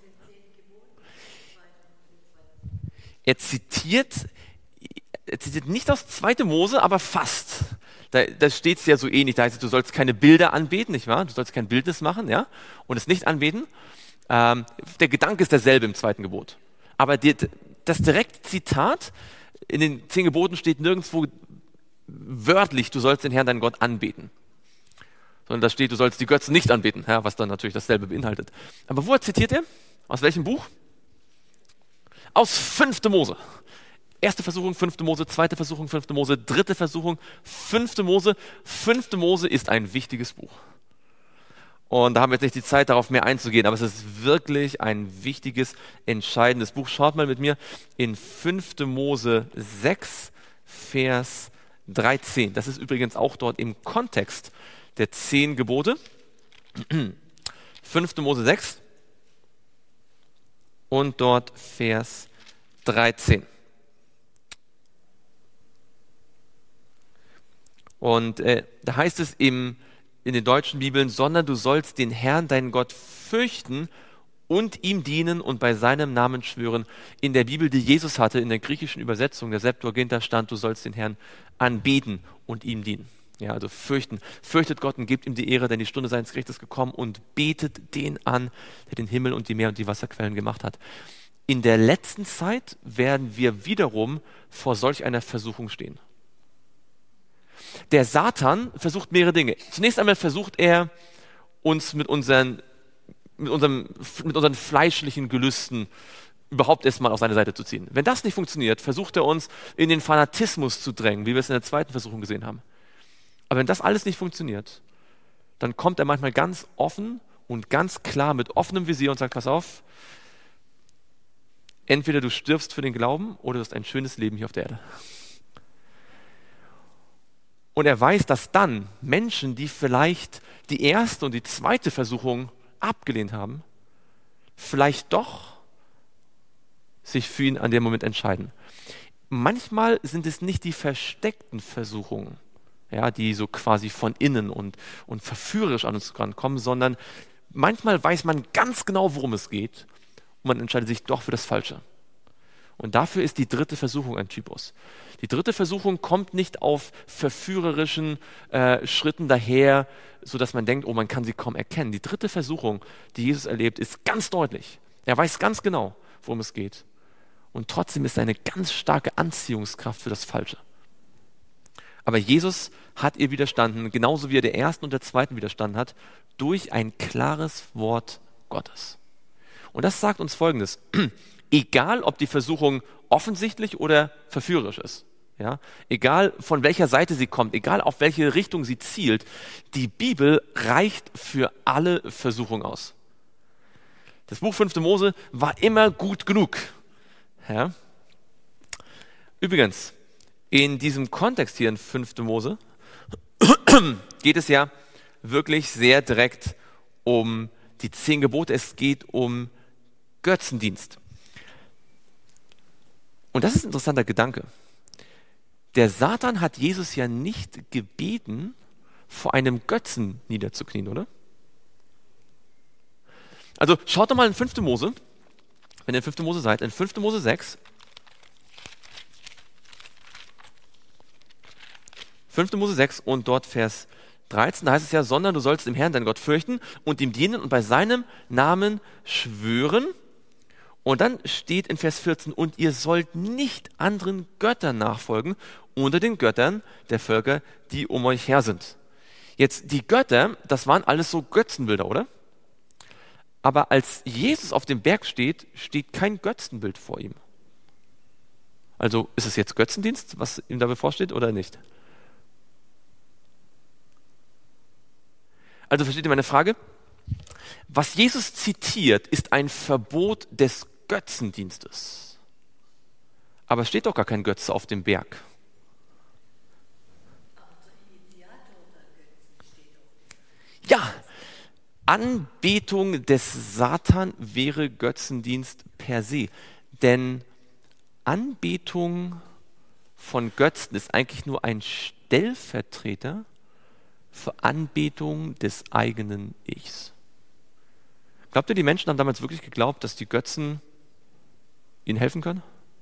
Er zitiert, er zitiert nicht aus zweite Mose, aber fast. Da, da steht es ja so ähnlich, da heißt es, du sollst keine Bilder anbeten, nicht wahr? Du sollst kein Bildnis machen, ja? Und es nicht anbeten. Ähm, der Gedanke ist derselbe im zweiten Gebot. Aber die, das direkte Zitat in den zehn Geboten steht nirgendwo wörtlich, du sollst den Herrn, deinen Gott, anbeten. Sondern da steht, du sollst die Götzen nicht anbeten, ja, was dann natürlich dasselbe beinhaltet. Aber wo zitiert er? Aus welchem Buch? Aus fünfte Mose. Erste Versuchung, fünfte Mose, zweite Versuchung, fünfte Mose, dritte Versuchung, fünfte Mose. Fünfte Mose ist ein wichtiges Buch. Und da haben wir jetzt nicht die Zeit, darauf mehr einzugehen, aber es ist wirklich ein wichtiges, entscheidendes Buch. Schaut mal mit mir in fünfte Mose sechs, Vers dreizehn. Das ist übrigens auch dort im Kontext der zehn Gebote. fünfte Mose sechs und dort Vers dreizehn. Und äh, da heißt es im in den deutschen Bibeln, sondern du sollst den Herrn, deinen Gott, fürchten und ihm dienen und bei seinem Namen schwören. In der Bibel, die Jesus hatte, in der griechischen Übersetzung der Septuaginta stand, du sollst den Herrn anbeten und ihm dienen. Ja, also fürchten. Fürchtet Gott und gebt ihm die Ehre, denn die Stunde seines Gerichtes gekommen, und betet den an, der den Himmel und die Meer und die Wasserquellen gemacht hat. In der letzten Zeit werden wir wiederum vor solch einer Versuchung stehen. Der Satan versucht mehrere Dinge. Zunächst einmal versucht er, uns mit unseren mit, unserem, mit unseren fleischlichen Gelüsten überhaupt erstmal auf seine Seite zu ziehen. Wenn das nicht funktioniert, versucht er uns in den Fanatismus zu drängen, wie wir es in der zweiten Versuchung gesehen haben. Aber wenn das alles nicht funktioniert, dann kommt er manchmal ganz offen und ganz klar mit offenem Visier und sagt, pass auf, entweder du stirbst für den Glauben oder du hast ein schönes Leben hier auf der Erde. Und er weiß, dass dann Menschen, die vielleicht die erste und die zweite Versuchung abgelehnt haben, vielleicht doch sich für ihn an dem Moment entscheiden. Manchmal sind es nicht die versteckten Versuchungen, ja, die so quasi von innen und, und verführerisch an uns rankommen, sondern manchmal weiß man ganz genau, worum es geht und man entscheidet sich doch für das Falsche. Und dafür ist die dritte Versuchung ein Typus. Die dritte Versuchung kommt nicht auf verführerischen äh, Schritten daher, sodass man denkt, oh, man kann sie kaum erkennen. Die dritte Versuchung, die Jesus erlebt, ist ganz deutlich. Er weiß ganz genau, worum es geht. Und trotzdem ist er eine ganz starke Anziehungskraft für das Falsche. Aber Jesus hat ihr widerstanden, genauso wie er der ersten und der zweiten widerstanden hat, durch ein klares Wort Gottes. Und das sagt uns Folgendes: Egal, ob die Versuchung offensichtlich oder verführerisch ist, ja, egal von welcher Seite sie kommt, egal auf welche Richtung sie zielt, die Bibel reicht für alle Versuchungen aus. Das Buch fünfte Mose war immer gut genug. Ja. Übrigens, in diesem Kontext hier in fünfte Mose geht es ja wirklich sehr direkt um die zehn Gebote. Es geht um Götzendienst. Und das ist ein interessanter Gedanke. Der Satan hat Jesus ja nicht gebeten, vor einem Götzen niederzuknien, oder? Also schaut doch mal in fünfte Mose, wenn ihr in fünfte Mose seid, in fünfte Mose sechs. fünfte Mose sechs und dort Vers dreizehn, da heißt es ja, sondern du sollst dem Herrn, deinen Gott, fürchten und ihm dienen und bei seinem Namen schwören. Und dann steht in Vers vierzehn, und ihr sollt nicht anderen Göttern nachfolgen unter den Göttern der Völker, die um euch her sind. Jetzt, die Götter, das waren alles so Götzenbilder, oder? Aber als Jesus auf dem Berg steht, steht kein Götzenbild vor ihm. Also ist es jetzt Götzendienst, was ihm da bevorsteht, oder nicht? Also versteht ihr meine Frage? Was Jesus zitiert, ist ein Verbot des Götzendienstes. Aber es steht doch gar kein Götze auf dem Berg. Ja, Anbetung des Satan wäre Götzendienst per se. Denn Anbetung von Götzen ist eigentlich nur ein Stellvertreter für Anbetung des eigenen Ichs. Glaubt ihr, die Menschen haben damals wirklich geglaubt, dass die Götzen ihnen helfen können?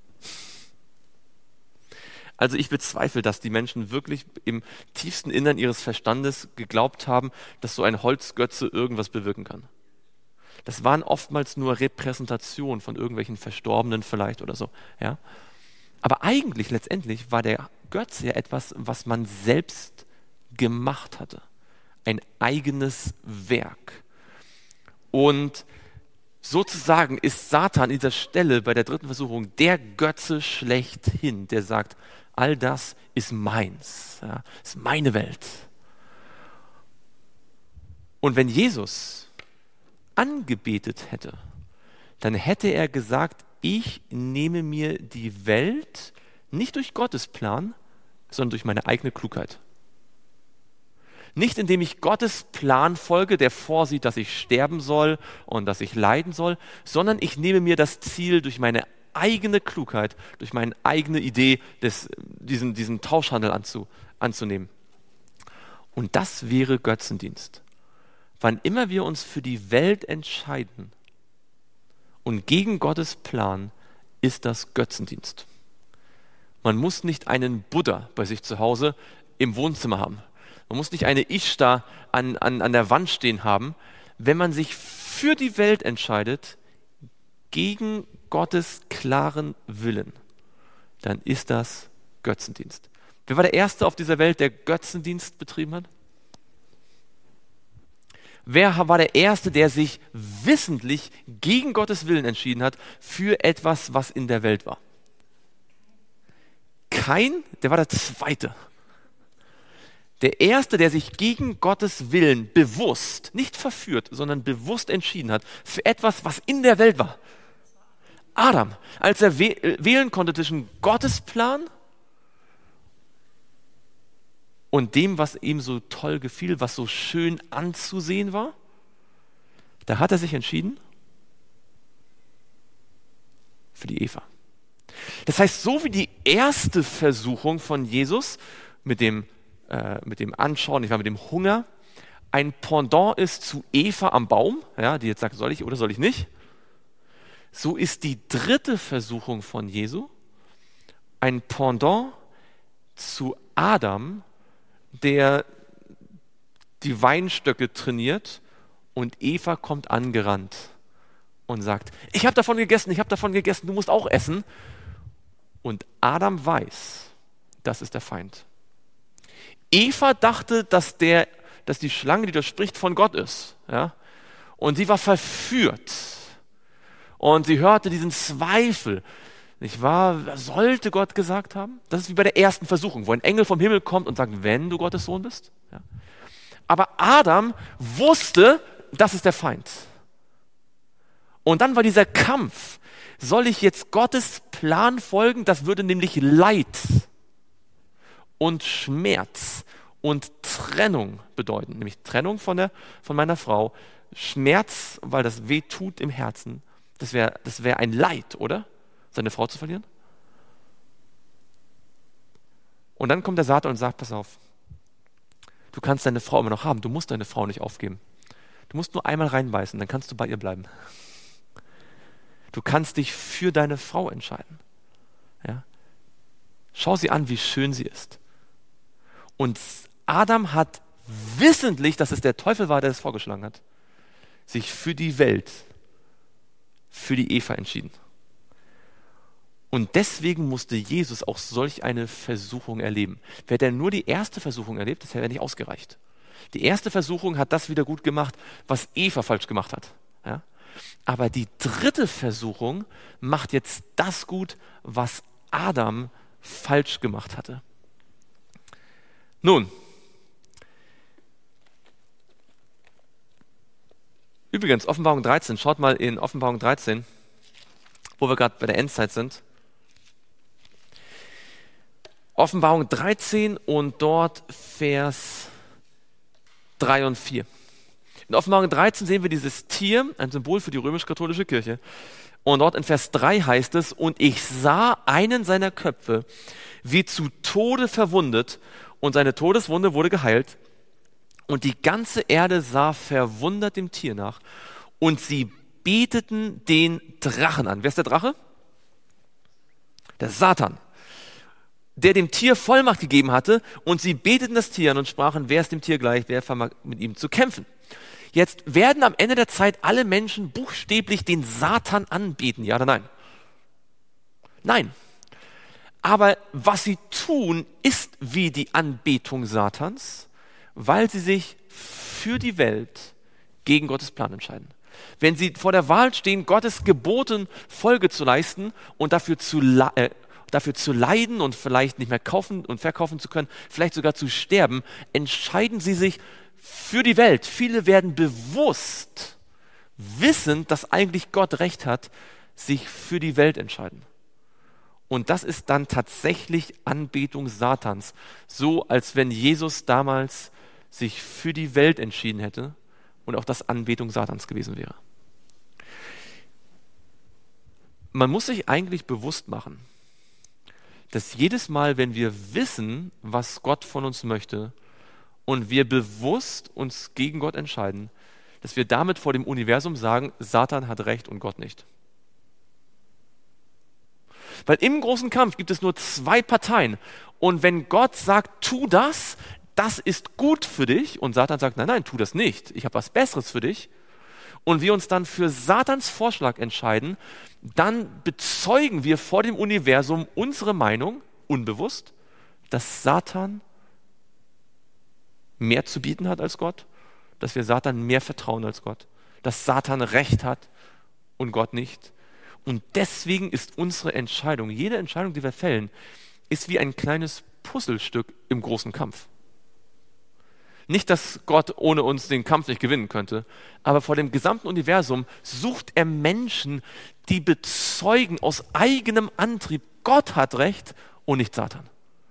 Also ich bezweifle, dass die Menschen wirklich im tiefsten Innern ihres Verstandes geglaubt haben, dass so ein Holzgötze irgendwas bewirken kann. Das waren oftmals nur Repräsentationen von irgendwelchen Verstorbenen vielleicht oder so. Ja? Aber eigentlich, letztendlich, war der Götze ja etwas, was man selbst gemacht hatte. Ein eigenes Werk. Und sozusagen ist Satan an dieser Stelle bei der dritten Versuchung der Götze schlechthin, der sagt, all das ist meins, ja, ist meine Welt. Und wenn Jesus angebetet hätte, dann hätte er gesagt, ich nehme mir die Welt nicht durch Gottes Plan, sondern durch meine eigene Klugheit. Nicht indem ich Gottes Plan folge, der vorsieht, dass ich sterben soll und dass ich leiden soll, sondern ich nehme mir das Ziel durch meine eigene Klugheit, durch meine eigene Idee, des, diesen, diesen Tauschhandel anzu, anzunehmen. Und das wäre Götzendienst. Wann immer wir uns für die Welt entscheiden und gegen Gottes Plan, ist das Götzendienst. Man muss nicht einen Buddha bei sich zu Hause im Wohnzimmer haben. Man muss nicht eine Ishtar an, an, an der Wand stehen haben. Wenn man sich für die Welt entscheidet, gegen Gottes klaren Willen, dann ist das Götzendienst. Wer war der Erste auf dieser Welt, der Götzendienst betrieben hat? Wer war der Erste, der sich wissentlich gegen Gottes Willen entschieden hat für etwas, was in der Welt war? Kain, der war der Zweite. Der Erste, der sich gegen Gottes Willen bewusst, nicht verführt, sondern bewusst entschieden hat für etwas, was in der Welt war. Adam, als er wählen konnte zwischen Gottes Plan und dem, was ihm so toll gefiel, was so schön anzusehen war, da hat er sich entschieden für die Eva. Das heißt, so wie die erste Versuchung von Jesus mit dem, äh, mit dem Anschauen, ich war mit dem Hunger, ein Pendant ist zu Eva am Baum, ja, die jetzt sagt, soll ich oder soll ich nicht, so ist die dritte Versuchung von Jesu ein Pendant zu Adam, der die Weinstöcke trainiert und Eva kommt angerannt und sagt, ich habe davon gegessen, ich habe davon gegessen, du musst auch essen. Und Adam weiß, das ist der Feind. Eva dachte, dass, der, dass die Schlange, die da spricht, von Gott ist. Ja? Und sie war verführt. Und sie hörte diesen Zweifel. Nicht wahr? Sollte Gott gesagt haben? Das ist wie bei der ersten Versuchung, wo ein Engel vom Himmel kommt und sagt, wenn du Gottes Sohn bist. Ja. Aber Adam wusste, das ist der Feind. Und dann war dieser Kampf. Soll ich jetzt Gottes Plan folgen? Das würde nämlich Leid und Schmerz und Trennung bedeuten. Nämlich Trennung von, der, von meiner Frau. Schmerz, weil das weh tut im Herzen. Das wäre das wär ein Leid, oder? Seine Frau zu verlieren? Und dann kommt der Satan und sagt, pass auf, du kannst deine Frau immer noch haben, du musst deine Frau nicht aufgeben. Du musst nur einmal reinbeißen, dann kannst du bei ihr bleiben. Du kannst dich für deine Frau entscheiden. Ja? Schau sie an, wie schön sie ist. Und Adam hat wissentlich, dass es der Teufel war, der es vorgeschlagen hat, sich für die Welt, für die Eva entschieden. Und deswegen musste Jesus auch solch eine Versuchung erleben. Hätte er nur die erste Versuchung erlebt, das hätte nicht ausgereicht. Die erste Versuchung hat das wieder gut gemacht, was Eva falsch gemacht hat. Ja? Aber die dritte Versuchung macht jetzt das gut, was Adam falsch gemacht hatte. Nun, übrigens, Offenbarung dreizehn, schaut mal in Offenbarung dreizehn, wo wir gerade bei der Endzeit sind. Offenbarung dreizehn und dort Vers drei und vier. In Offenbarung dreizehn sehen wir dieses Tier, ein Symbol für die römisch-katholische Kirche. Und dort in Vers drei heißt es, und ich sah einen seiner Köpfe wie zu Tode verwundet und seine Todeswunde wurde geheilt. Und die ganze Erde sah verwundert dem Tier nach und sie beteten den Drachen an. Wer ist der Drache? Der Satan, der dem Tier Vollmacht gegeben hatte, und sie beteten das Tier an und sprachen, wer ist dem Tier gleich, wer vermag mit ihm zu kämpfen. Jetzt werden am Ende der Zeit alle Menschen buchstäblich den Satan anbeten, ja oder nein? Nein. Aber was sie tun, ist wie die Anbetung Satans, weil sie sich für die Welt gegen Gottes Plan entscheiden. Wenn sie vor der Wahl stehen, Gottes Geboten Folge zu leisten und dafür zu, äh, dafür zu leiden und vielleicht nicht mehr kaufen und verkaufen zu können, vielleicht sogar zu sterben, entscheiden sie sich für die Welt. Viele werden bewusst, wissend, dass eigentlich Gott recht hat, sich für die Welt entscheiden. Und das ist dann tatsächlich Anbetung Satans. So, als wenn Jesus damals sich für die Welt entschieden hätte und auch das Anbetung Satans gewesen wäre. Man muss sich eigentlich bewusst machen, dass jedes Mal, wenn wir wissen, was Gott von uns möchte und wir bewusst uns gegen Gott entscheiden, dass wir damit vor dem Universum sagen, Satan hat recht und Gott nicht. Weil im großen Kampf gibt es nur zwei Parteien. Und wenn Gott sagt, tu das, das ist gut für dich, und Satan sagt, nein, nein, tu das nicht, ich habe was Besseres für dich, und wir uns dann für Satans Vorschlag entscheiden, dann bezeugen wir vor dem Universum unsere Meinung, unbewusst, dass Satan mehr zu bieten hat als Gott, dass wir Satan mehr vertrauen als Gott, dass Satan Recht hat und Gott nicht. Und deswegen ist unsere Entscheidung, jede Entscheidung, die wir fällen, ist wie ein kleines Puzzlestück im großen Kampf. Nicht, dass Gott ohne uns den Kampf nicht gewinnen könnte, aber vor dem gesamten Universum sucht er Menschen, die bezeugen aus eigenem Antrieb, Gott hat Recht und nicht Satan.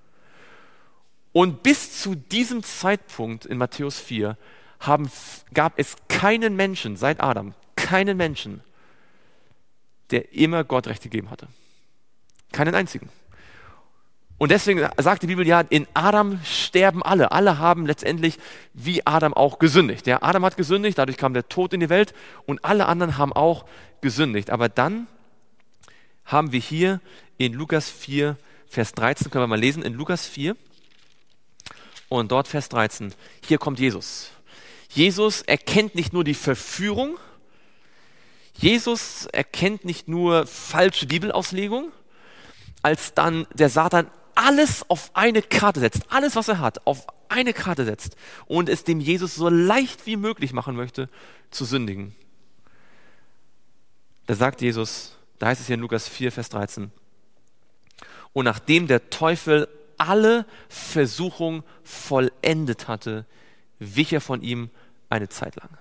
Und bis zu diesem Zeitpunkt in Matthäus vier haben, gab es keinen Menschen, seit Adam, keinen Menschen, der immer Gott Recht gegeben hatte. Keinen einzigen. Und deswegen sagt die Bibel ja, in Adam sterben alle. Alle haben letztendlich wie Adam auch gesündigt. Ja, Adam hat gesündigt, dadurch kam der Tod in die Welt und alle anderen haben auch gesündigt. Aber dann haben wir hier in Lukas vier, Vers dreizehn, können wir mal lesen, in Lukas vier und dort Vers dreizehn, hier kommt Jesus. Jesus erkennt nicht nur die Verführung, Jesus erkennt nicht nur falsche Bibelauslegung, als dann der Satan alles auf eine Karte setzt, alles, was er hat, auf eine Karte setzt und es dem Jesus so leicht wie möglich machen möchte, zu sündigen. Da sagt Jesus, da heißt es hier in Lukas vier, Vers dreizehn, und nachdem der Teufel alle Versuchung vollendet hatte, wich er von ihm eine Zeit lang.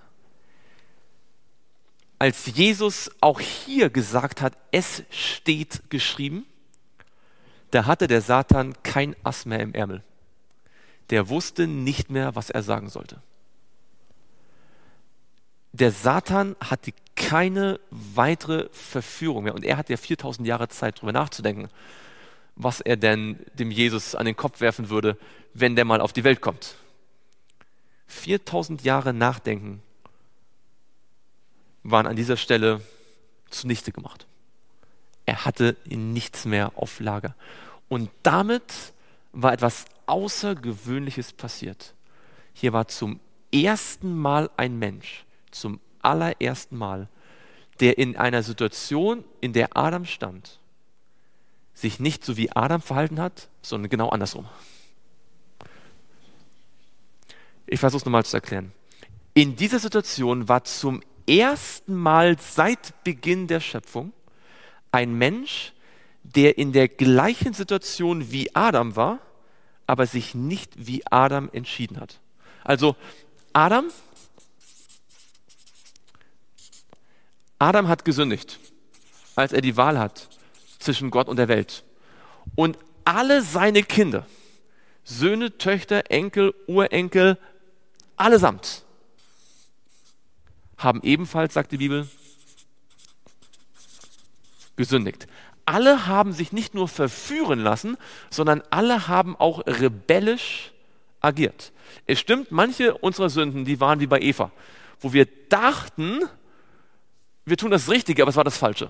Als Jesus auch hier gesagt hat, es steht geschrieben, da hatte der Satan kein Ass mehr im Ärmel. Der wusste nicht mehr, was er sagen sollte. Der Satan hatte keine weitere Verführung mehr. Und er hat ja viertausend Jahre Zeit, darüber nachzudenken, was er denn dem Jesus an den Kopf werfen würde, wenn der mal auf die Welt kommt. viertausend Jahre Nachdenken waren an dieser Stelle zunichte gemacht. Er hatte nichts mehr auf Lager. Und damit war etwas Außergewöhnliches passiert. Hier war zum ersten Mal ein Mensch, zum allerersten Mal, der in einer Situation, in der Adam stand, sich nicht so wie Adam verhalten hat, sondern genau andersrum. Ich versuche es nochmal zu erklären. In dieser Situation war zum ersten Mal seit Beginn der Schöpfung ein Mensch, der in der gleichen Situation wie Adam war, aber sich nicht wie Adam entschieden hat. Also Adam, Adam hat gesündigt, als er die Wahl hat zwischen Gott und der Welt. Und alle seine Kinder, Söhne, Töchter, Enkel, Urenkel, allesamt, haben ebenfalls, sagt die Bibel, gesündigt. Alle haben sich nicht nur verführen lassen, sondern alle haben auch rebellisch agiert. Es stimmt, manche unserer Sünden, die waren wie bei Eva, wo wir dachten, wir tun das Richtige, aber es war das Falsche.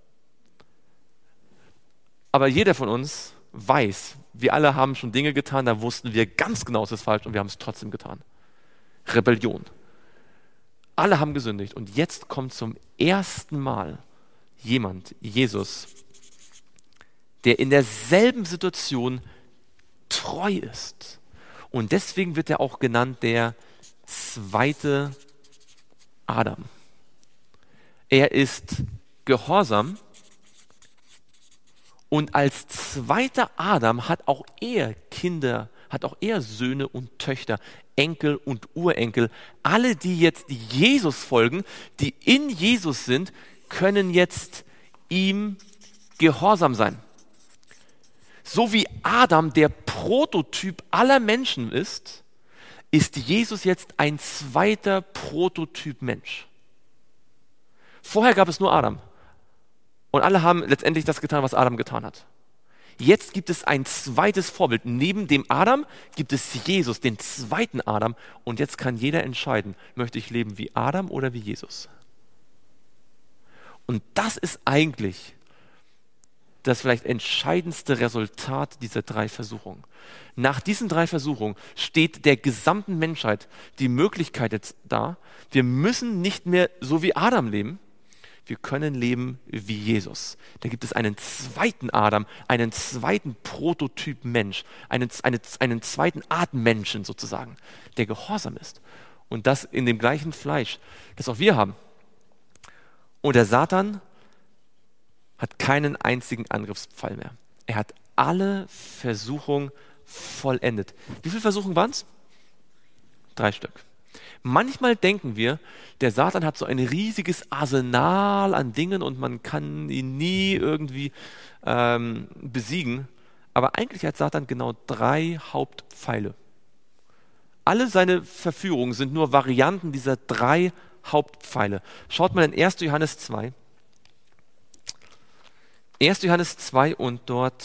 Aber jeder von uns weiß, wir alle haben schon Dinge getan, da wussten wir ganz genau, es ist falsch und wir haben es trotzdem getan. Rebellion. Alle haben gesündigt und jetzt kommt zum ersten Mal jemand, Jesus, der in derselben Situation treu ist. Und deswegen wird er auch genannt der zweite Adam. Er ist gehorsam und als zweiter Adam hat auch er Kinder, hat auch er Söhne und Töchter, Enkel und Urenkel. Alle, die jetzt Jesus folgen, die in Jesus sind, können jetzt ihm gehorsam sein. So wie Adam der Prototyp aller Menschen ist, ist Jesus jetzt ein zweiter Prototyp Mensch. Vorher gab es nur Adam. Und alle haben letztendlich das getan, was Adam getan hat. Jetzt gibt es ein zweites Vorbild. Neben dem Adam gibt es Jesus, den zweiten Adam. Und jetzt kann jeder entscheiden, möchte ich leben wie Adam oder wie Jesus? Und das ist eigentlich das vielleicht entscheidendste Resultat dieser drei Versuchungen. Nach diesen drei Versuchungen steht der gesamten Menschheit die Möglichkeit jetzt da, wir müssen nicht mehr so wie Adam leben, wir können leben wie Jesus. Da gibt es einen zweiten Adam, einen zweiten Prototyp Mensch, einen, einen, einen zweiten Art Menschen sozusagen, der gehorsam ist. Und das in dem gleichen Fleisch, das auch wir haben. Und der Satan hat keinen einzigen Angriffspfeil mehr. Er hat alle Versuchungen vollendet. Wie viele Versuchungen waren es? Drei Stück. Manchmal denken wir, der Satan hat so ein riesiges Arsenal an Dingen und man kann ihn nie irgendwie ähm, besiegen. Aber eigentlich hat Satan genau drei Hauptpfeile. Alle seine Verführungen sind nur Varianten dieser drei Hauptpfeile. Schaut mal in erster Johannes zwei. erster Johannes zwei und dort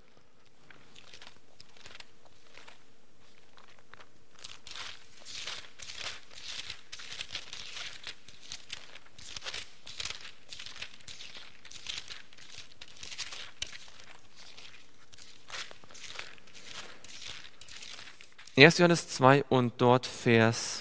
erster Johannes zwei und dort Vers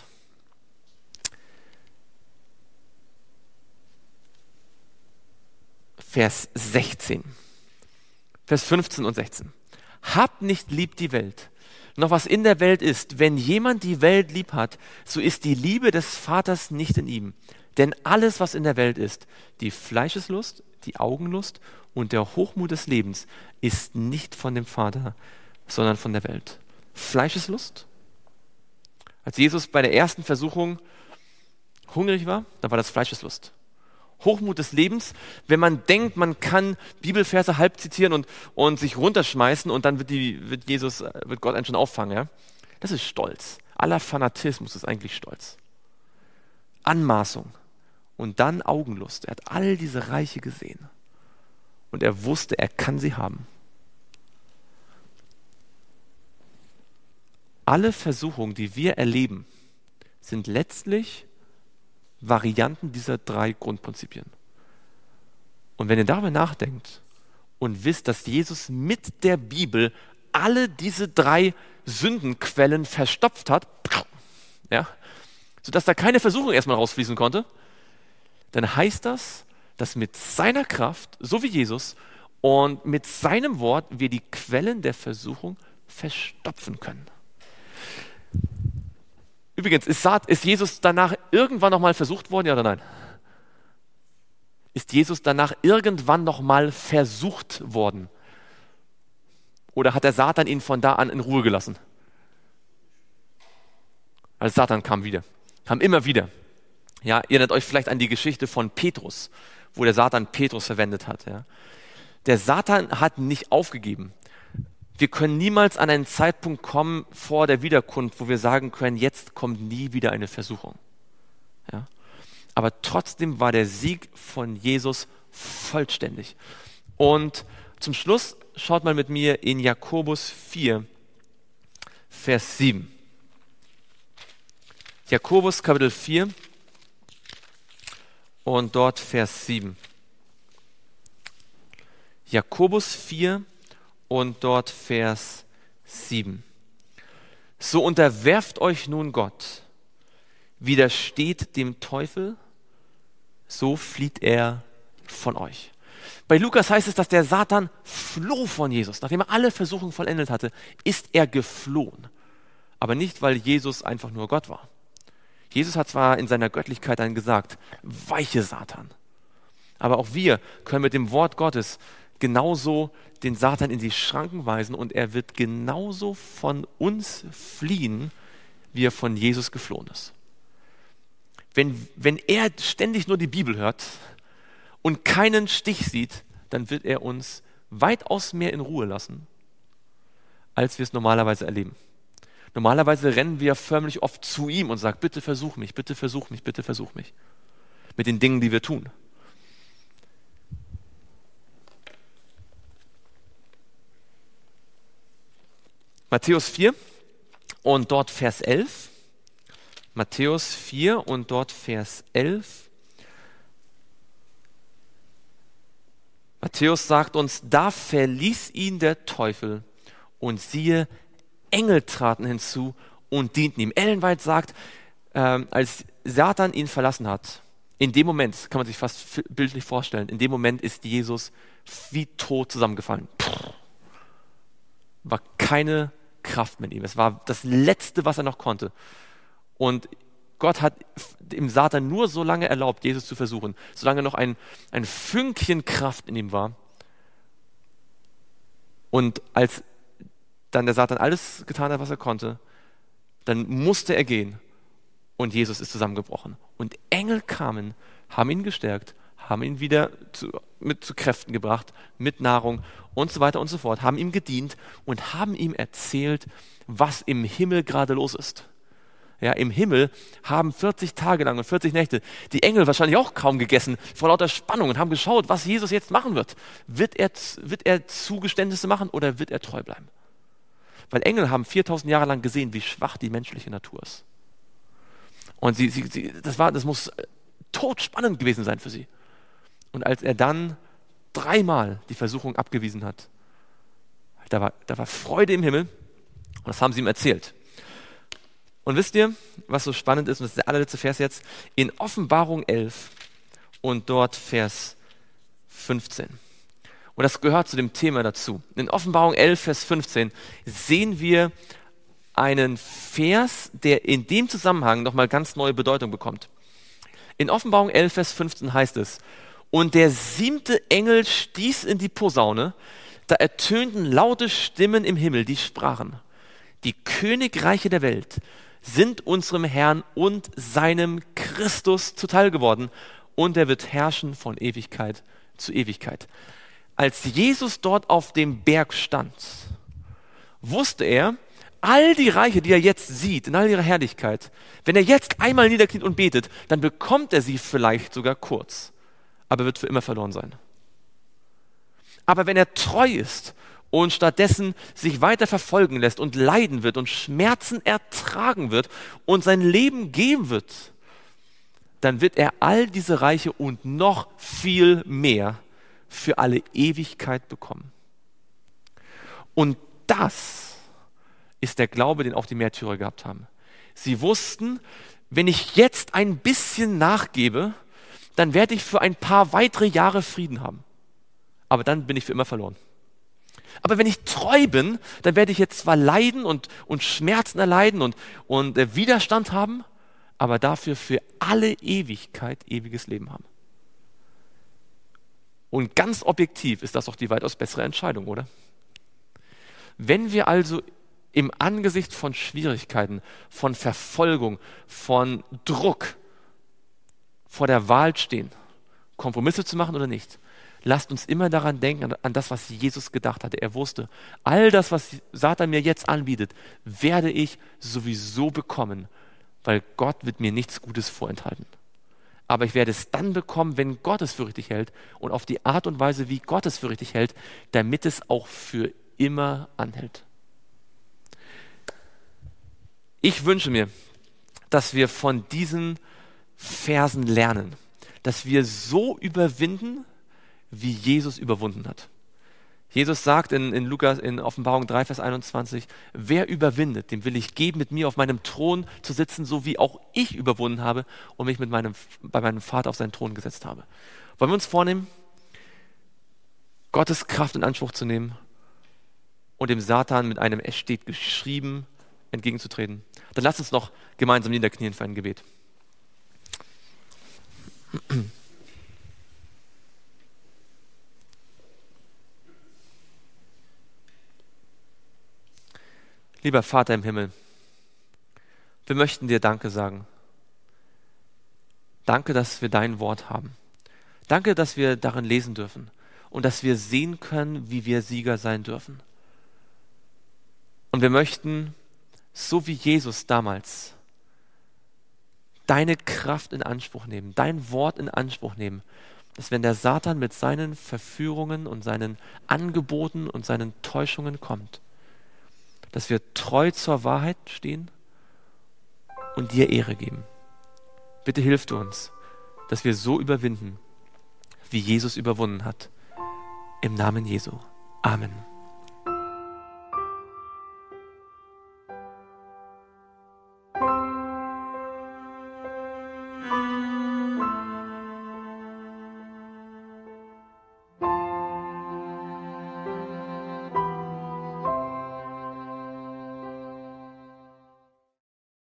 Vers sechzehn. Vers fünfzehn und sechzehn. Habt nicht lieb die Welt, noch was in der Welt ist. Wenn jemand die Welt lieb hat, so ist die Liebe des Vaters nicht in ihm. Denn alles, was in der Welt ist, die Fleischeslust, die Augenlust und der Hochmut des Lebens, ist nicht von dem Vater, sondern von der Welt. Fleischeslust. Als Jesus bei der ersten Versuchung hungrig war, dann war das Fleischeslust. Hochmut des Lebens, wenn man denkt, man kann Bibelverse halb zitieren und, und sich runterschmeißen und dann wird, die, wird Jesus, wird Gott einen schon auffangen. Ja? Das ist Stolz. Aller Fanatismus ist eigentlich Stolz. Anmaßung und dann Augenlust. Er hat all diese Reiche gesehen und er wusste, er kann sie haben. Alle Versuchungen, die wir erleben, sind letztlich Varianten dieser drei Grundprinzipien. Und wenn ihr darüber nachdenkt und wisst, dass Jesus mit der Bibel alle diese drei Sündenquellen verstopft hat, ja, sodass da keine Versuchung erstmal rausfließen konnte, dann heißt das, dass mit seiner Kraft, so wie Jesus, und mit seinem Wort wir die Quellen der Versuchung verstopfen können. Übrigens, ist, ist Jesus danach irgendwann nochmal versucht worden, ja oder nein? Ist Jesus danach irgendwann nochmal versucht worden? Oder hat der Satan ihn von da an in Ruhe gelassen? Also Satan kam wieder, kam immer wieder. Ja, ihr erinnert euch vielleicht an die Geschichte von Petrus, wo der Satan Petrus verwendet hat. Ja. Der Satan hat nicht aufgegeben. Wir können niemals an einen Zeitpunkt kommen vor der Wiederkunft, wo wir sagen können, jetzt kommt nie wieder eine Versuchung. Ja? Aber trotzdem war der Sieg von Jesus vollständig. Und zum Schluss schaut mal mit mir in Jakobus vier, Vers sieben. Jakobus Kapitel vier und dort Vers sieben. Jakobus vier und dort Vers sieben. So unterwerft euch nun Gott, widersteht dem Teufel, so flieht er von euch. Bei Lukas heißt es, dass der Satan floh von Jesus. Nachdem er alle Versuchungen vollendet hatte, ist er geflohen. Aber nicht, weil Jesus einfach nur Gott war. Jesus hat zwar in seiner Göttlichkeit dann gesagt, weiche Satan. Aber auch wir können mit dem Wort Gottes genauso den Satan in die Schranken weisen und er wird genauso von uns fliehen, wie er von Jesus geflohen ist. Wenn, wenn er ständig nur die Bibel hört und keinen Stich sieht, dann wird er uns weitaus mehr in Ruhe lassen, als wir es normalerweise erleben. Normalerweise rennen wir förmlich oft zu ihm und sagen, bitte versuch mich, bitte versuch mich, bitte versuch mich. Mit den Dingen, die wir tun. Matthäus vier und dort Vers elf. Matthäus vier und dort Vers elf. Matthäus sagt uns, da verließ ihn der Teufel und siehe, Engel traten hinzu und dienten ihm. Ellen White sagt, ähm, als Satan ihn verlassen hat, in dem Moment, kann man sich fast bildlich vorstellen, in dem Moment ist Jesus wie tot zusammengefallen. Puh. War keine Kraft mit ihm. Es war das Letzte, was er noch konnte. Und Gott hat dem Satan nur so lange erlaubt, Jesus zu versuchen, solange noch ein, ein Fünkchen Kraft in ihm war. Und als dann der Satan alles getan hat, was er konnte, dann musste er gehen und Jesus ist zusammengebrochen. Und Engel kamen, haben ihn gestärkt, haben ihn wieder zu, mit zu Kräften gebracht, mit Nahrung und so weiter und so fort, haben ihm gedient und haben ihm erzählt, was im Himmel gerade los ist. Ja, im Himmel haben vierzig Tage lang und vierzig Nächte die Engel wahrscheinlich auch kaum gegessen vor lauter Spannung und haben geschaut, was Jesus jetzt machen wird. Wird er, wird er Zugeständnisse machen oder wird er treu bleiben? Weil Engel haben viertausend Jahre lang gesehen, wie schwach die menschliche Natur ist. Und sie, sie, sie, das, war, das muss todspannend gewesen sein für sie. Und als er dann dreimal die Versuchung abgewiesen hat, da war, da war Freude im Himmel und das haben sie ihm erzählt. Und wisst ihr, was so spannend ist, und das ist der allerletzte Vers jetzt, in Offenbarung elf und dort Vers fünfzehn. Und das gehört zu dem Thema dazu. In Offenbarung elf, Vers fünfzehn sehen wir einen Vers, der in dem Zusammenhang nochmal ganz neue Bedeutung bekommt. In Offenbarung elf, Vers fünfzehn heißt es, und der siebte Engel stieß in die Posaune, da ertönten laute Stimmen im Himmel, die sprachen, die Königreiche der Welt sind unserem Herrn und seinem Christus zuteil geworden und er wird herrschen von Ewigkeit zu Ewigkeit. Als Jesus dort auf dem Berg stand, wusste er, all die Reiche, die er jetzt sieht, in all ihrer Herrlichkeit, wenn er jetzt einmal niederkniet und betet, dann bekommt er sie vielleicht sogar kurz, aber wird für immer verloren sein. Aber wenn er treu ist und stattdessen sich weiter verfolgen lässt und leiden wird und Schmerzen ertragen wird und sein Leben geben wird, dann wird er all diese Reiche und noch viel mehr für alle Ewigkeit bekommen. Und das ist der Glaube, den auch die Märtyrer gehabt haben. Sie wussten, wenn ich jetzt ein bisschen nachgebe, dann werde ich für ein paar weitere Jahre Frieden haben. Aber dann bin ich für immer verloren. Aber wenn ich treu bin, dann werde ich jetzt zwar leiden und, und Schmerzen erleiden und, und äh, Widerstand haben, aber dafür für alle Ewigkeit ewiges Leben haben. Und ganz objektiv ist das doch die weitaus bessere Entscheidung, oder? Wenn wir also im Angesicht von Schwierigkeiten, von Verfolgung, von Druck vor der Wahl stehen, Kompromisse zu machen oder nicht, lasst uns immer daran denken, an, an das, was Jesus gedacht hatte. Er wusste, all das, was Satan mir jetzt anbietet, werde ich sowieso bekommen, weil Gott wird mir nichts Gutes vorenthalten. Aber ich werde es dann bekommen, wenn Gott es für richtig hält und auf die Art und Weise, wie Gott es für richtig hält, damit es auch für immer anhält. Ich wünsche mir, dass wir von diesen Versen lernen, dass wir so überwinden, wie Jesus überwunden hat. Jesus sagt in, in Lukas, in Offenbarung drei, Vers einundzwanzig, wer überwindet, dem will ich geben, mit mir auf meinem Thron zu sitzen, so wie auch ich überwunden habe und mich mit meinem, bei meinem Vater auf seinen Thron gesetzt habe. Wollen wir uns vornehmen, Gottes Kraft in Anspruch zu nehmen und dem Satan mit einem Es steht geschrieben entgegenzutreten? Dann lasst uns noch gemeinsam niederknien für ein Gebet. Lieber Vater im Himmel, wir möchten dir Danke sagen. Danke, dass wir dein Wort haben. Danke, dass wir darin lesen dürfen und dass wir sehen können, wie wir Sieger sein dürfen. Und wir möchten, so wie Jesus damals, deine Kraft in Anspruch nehmen, dein Wort in Anspruch nehmen, dass wenn der Satan mit seinen Verführungen und seinen Angeboten und seinen Täuschungen kommt, dass wir treu zur Wahrheit stehen und dir Ehre geben. Bitte hilf du uns, dass wir so überwinden, wie Jesus überwunden hat. Im Namen Jesu. Amen.